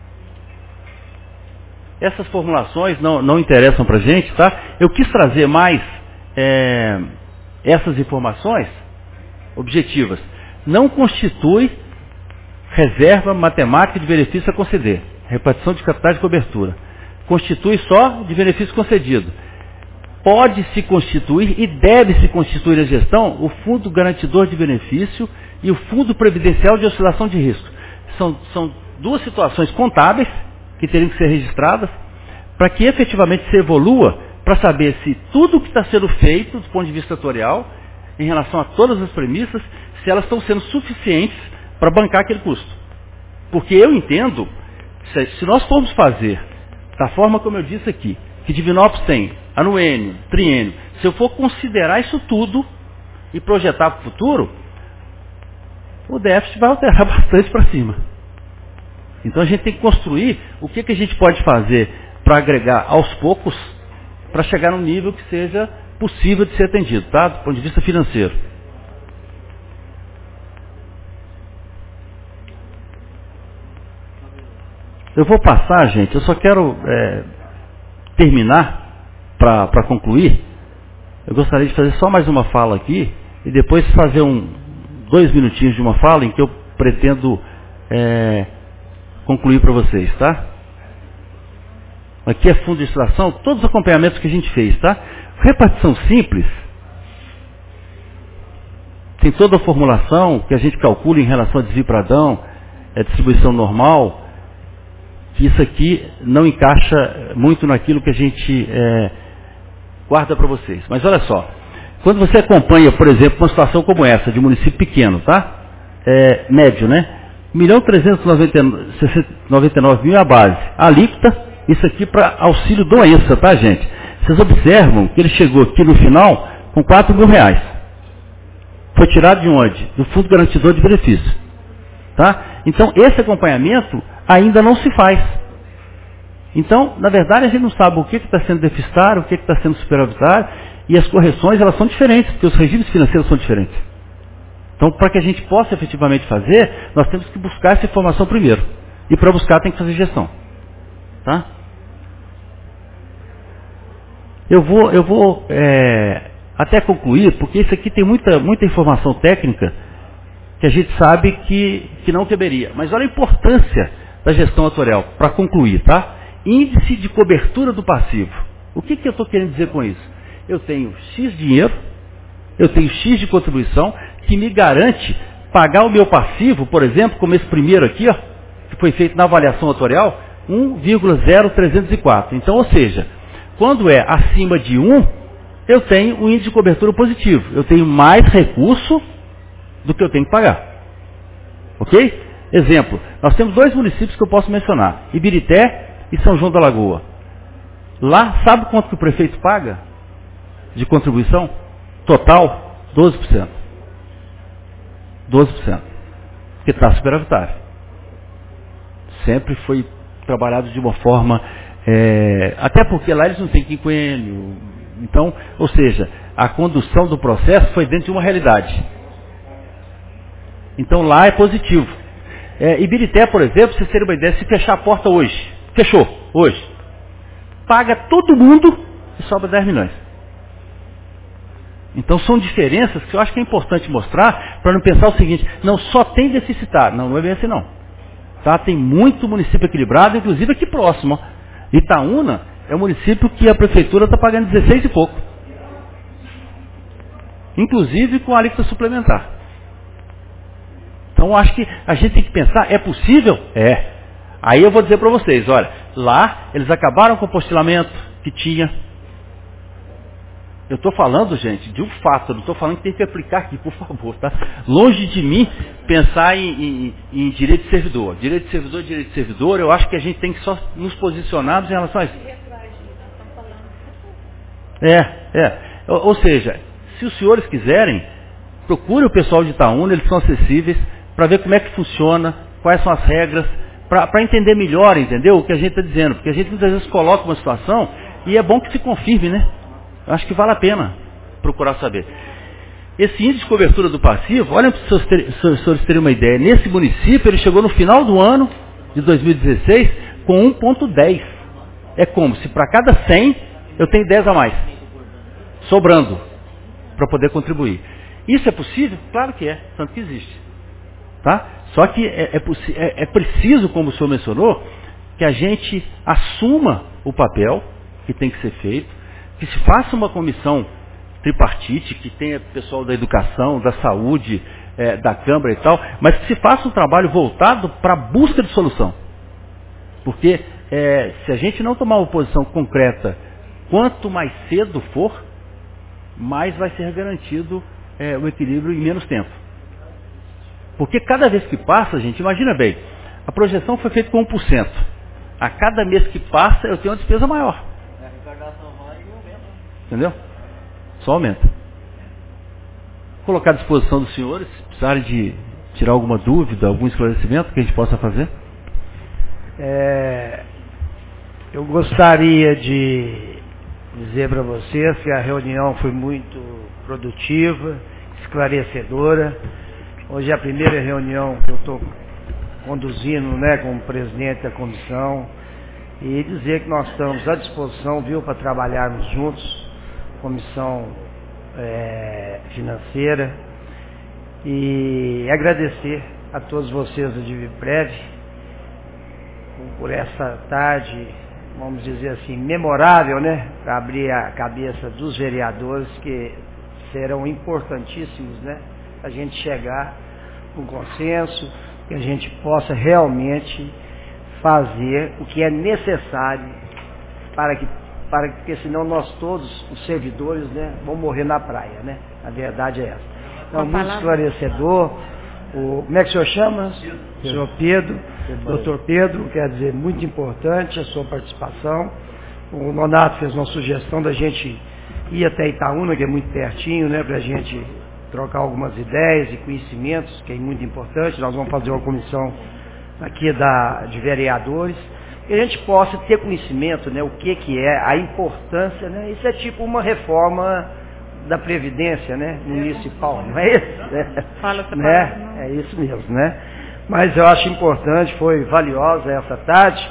Essas formulações não, não interessam para a gente, tá? Eu quis trazer mais é, essas informações objetivas. Não constitui reserva matemática de benefício a conceder. Repartição de capitais de cobertura. Constitui só de benefício concedido. Pode se constituir e deve se constituir a gestão o Fundo Garantidor de Benefício e o Fundo Previdencial de Oscilação de Risco. São, são duas situações contábeis que teriam que ser registradas, para que efetivamente se evolua, para saber se tudo o que está sendo feito, do ponto de vista atuarial, em relação a todas as premissas, se elas estão sendo suficientes para bancar aquele custo. Porque eu entendo, se, se nós formos fazer, da forma como eu disse aqui, que Divinópolis tem anuênio, triênio, se eu for considerar isso tudo e projetar para o futuro, o déficit vai alterar bastante para cima. Então a gente tem que construir o que, que a gente pode fazer para agregar aos poucos, para chegar num nível que seja possível de ser atendido, tá? Do ponto de vista financeiro. Eu vou passar, gente, eu só quero é, terminar para concluir. Eu gostaria de fazer só mais uma fala aqui e depois fazer um, dois minutinhos de uma fala em que eu pretendo é, concluir para vocês, tá? Aqui é fundo de extração, todos os acompanhamentos que a gente fez, tá? Repartição simples, tem toda a formulação que a gente calcula em relação a desvio padrão, é distribuição normal, que isso aqui não encaixa muito naquilo que a gente é, guarda para vocês. Mas olha só, quando você acompanha, por exemplo, uma situação como essa, de um município pequeno, tá? É, médio, né? um milhão trezentos e noventa e nove mil é a base. A alíquota, isso aqui para auxílio doença, tá, gente? Vocês observam que ele chegou aqui no final com quatro mil reais. Foi tirado de onde? Do Fundo Garantidor de Benefício. Tá? Então, esse acompanhamento ainda não se faz. Então, na verdade, a gente não sabe o que está sendo deficitário, o que está sendo superavitário, e as correções, elas são diferentes, porque os regimes financeiros são diferentes. Então, para que a gente possa efetivamente fazer, nós temos que buscar essa informação primeiro. E para buscar tem que fazer gestão. Tá? Eu vou, eu vou é, até concluir, porque isso aqui tem muita, muita informação técnica que a gente sabe que, que não caberia. Mas olha a importância da gestão atuarial, para concluir, tá? Índice de cobertura do passivo. O que, que eu estou querendo dizer com isso? Eu tenho X dinheiro, eu tenho X de contribuição, que me garante pagar o meu passivo, por exemplo, como esse primeiro aqui, ó, que foi feito na avaliação atuarial, um vírgula zero trezentos e quatro. Então, ou seja, quando é acima de um, eu tenho um índice de cobertura positivo. Eu tenho mais recurso do que eu tenho que pagar. Ok? Exemplo, nós temos dois municípios que eu posso mencionar, Ibirité e São João da Lagoa. Lá, sabe quanto que o prefeito paga de contribuição? Total, doze por cento. doze por cento. Porque está superavitário. Sempre foi trabalhado de uma forma... É, até porque lá eles não têm quinquênio. Então, ou seja, a condução do processo foi dentro de uma realidade. Então lá é positivo. É, Ibirité, por exemplo, pra vocês terem uma ideia, se fechar a porta hoje, fechou, hoje, paga todo mundo e sobra dez milhões. Então são diferenças que eu acho que é importante mostrar, para não pensar o seguinte, não, só tem deficitário. Não, não é bem assim não. Tá? Tem muito município equilibrado, inclusive aqui próximo. Ó. Itaúna é um município que a prefeitura está pagando dezesseis e pouco. Inclusive com a alíquota suplementar. Então eu acho que a gente tem que pensar, é possível? É. Aí eu vou dizer para vocês, olha, lá eles acabaram com o apostilamento que tinha. Eu estou falando, gente, de um fato, eu não estou falando que tem que aplicar aqui, por favor, tá? Longe de mim pensar em, em, em direito de servidor. Direito de servidor, direito de servidor, eu acho que a gente tem que só nos posicionarmos em relação a isso. É, é. Ou, ou seja, se os senhores quiserem, procure o pessoal de Itaúna, eles são acessíveis, para ver como é que funciona, quais são as regras, para entender melhor, entendeu? O que a gente está dizendo. Porque a gente muitas vezes coloca uma situação e é bom que se confirme, né? Eu acho que vale a pena procurar saber. Esse índice de cobertura do passivo, olha para os senhores terem uma ideia, nesse município ele chegou no final do ano de dois mil e dezesseis com um vírgula dez. É como se para cada cem eu tenho dez a mais, sobrando, para poder contribuir. Isso é possível? Claro que é, tanto que existe. Tá? Só que é, é, é, é preciso, como o senhor mencionou, que a gente assuma o papel que tem que ser feito, que se faça uma comissão tripartite, que tenha pessoal da educação, da saúde, é, da Câmara e tal, mas que se faça um trabalho voltado para a busca de solução. Porque é, se a gente não tomar uma posição concreta, quanto mais cedo for, mais vai ser garantido é, o equilíbrio em menos tempo. Porque cada vez que passa, gente, imagina bem, a projeção foi feita com um por cento. A cada mês que passa, eu tenho uma despesa maior. Entendeu? Só aumenta. Vou colocar à disposição dos senhores, se precisarem de tirar alguma dúvida, algum esclarecimento que a gente possa fazer. É, eu gostaria de dizer para vocês que a reunião foi muito produtiva, esclarecedora. Hoje é a primeira reunião que eu estou conduzindo, né, como presidente da comissão, e dizer que nós estamos à disposição, viu, para trabalharmos juntos, comissão é, financeira, e agradecer a todos vocês do DivPrev por essa tarde, vamos dizer assim, memorável, né, para abrir a cabeça dos vereadores, que serão importantíssimos, né, a gente chegar com consenso, que a gente possa realmente fazer o que é necessário para que, para que, porque senão nós todos, os servidores, né, vão morrer na praia, né? A verdade é essa. Então, muito esclarecedor. O, como é que o senhor chama? Pedro. O senhor Pedro, doutor Pedro, quer dizer, muito importante a sua participação. O Nonato fez uma sugestão da gente ir até Itaúna, que é muito pertinho, né, para a gente trocar algumas ideias e conhecimentos, que é muito importante. Nós vamos fazer uma comissão aqui da, de vereadores, que a gente possa ter conhecimento, né, o que, que é a importância, né, isso é tipo uma reforma da Previdência, né, municipal, não é isso? Né? Fala essa né? É isso mesmo, né? Mas eu acho importante, foi valiosa essa tarde,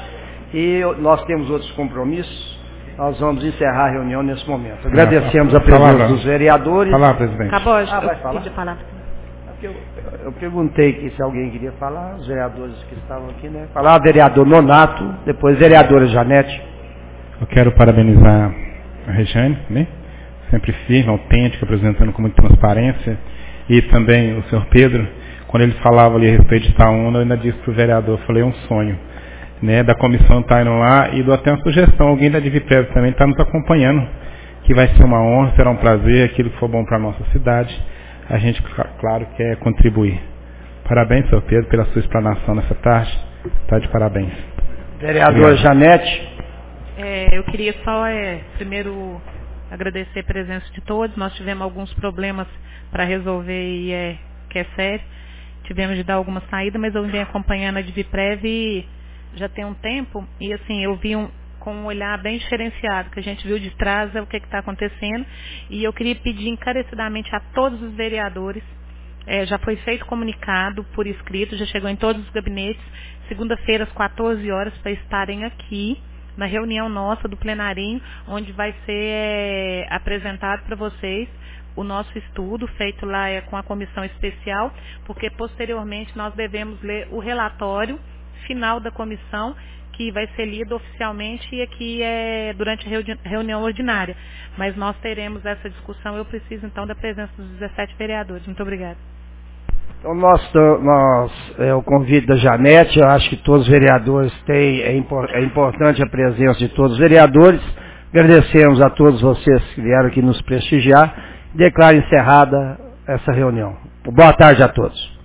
e nós temos outros compromissos. Nós vamos encerrar a reunião nesse momento. Agradecemos a presença dos vereadores. Falar, presidente. Acabou, ah, vai eu falar? pedi falar. Eu, eu perguntei que se alguém queria falar, os vereadores que estavam aqui, né? Falar, vereador Nonato, depois vereadora Janete. Eu quero parabenizar a Regiane, né? Sempre firme, autêntica, apresentando com muita transparência. E também o senhor Pedro, quando ele falava ali a respeito de Itaúna, eu ainda disse para o vereador, eu falei, é um sonho. Né, da comissão está indo lá e dou até uma sugestão, alguém da DivPrev também está nos acompanhando, que vai ser uma honra, será um prazer, aquilo que for bom para a nossa cidade, a gente, claro, quer contribuir. Parabéns, senhor Pedro, pela sua explanação nessa tarde, está de parabéns. Vereadora Janete. É, eu queria só, é, primeiro, agradecer a presença de todos. Nós tivemos alguns problemas para resolver e é, que é sério, tivemos de dar alguma saída, mas eu venho acompanhando a DivPrev e já tem um tempo, e assim, eu vi um, com um olhar bem diferenciado, que a gente viu de trás é o que está acontecendo, e eu queria pedir encarecidamente a todos os vereadores, é, já foi feito comunicado por escrito, já chegou em todos os gabinetes, segunda-feira às quatorze horas, para estarem aqui, na reunião nossa do plenarinho, onde vai ser é, apresentado para vocês o nosso estudo, feito lá é, com a comissão especial, porque posteriormente nós devemos ler o relatório final da comissão, que vai ser lido oficialmente e aqui é durante a reunião ordinária. Mas nós teremos essa discussão, eu preciso então da presença dos dezessete vereadores. Muito obrigada. Então, nós, nós é, o convite da Janete, eu acho que todos os vereadores têm, é, impor, é importante a presença de todos os vereadores. Agradecemos a todos vocês que vieram aqui nos prestigiar. Declaro encerrada essa reunião. Boa tarde a todos.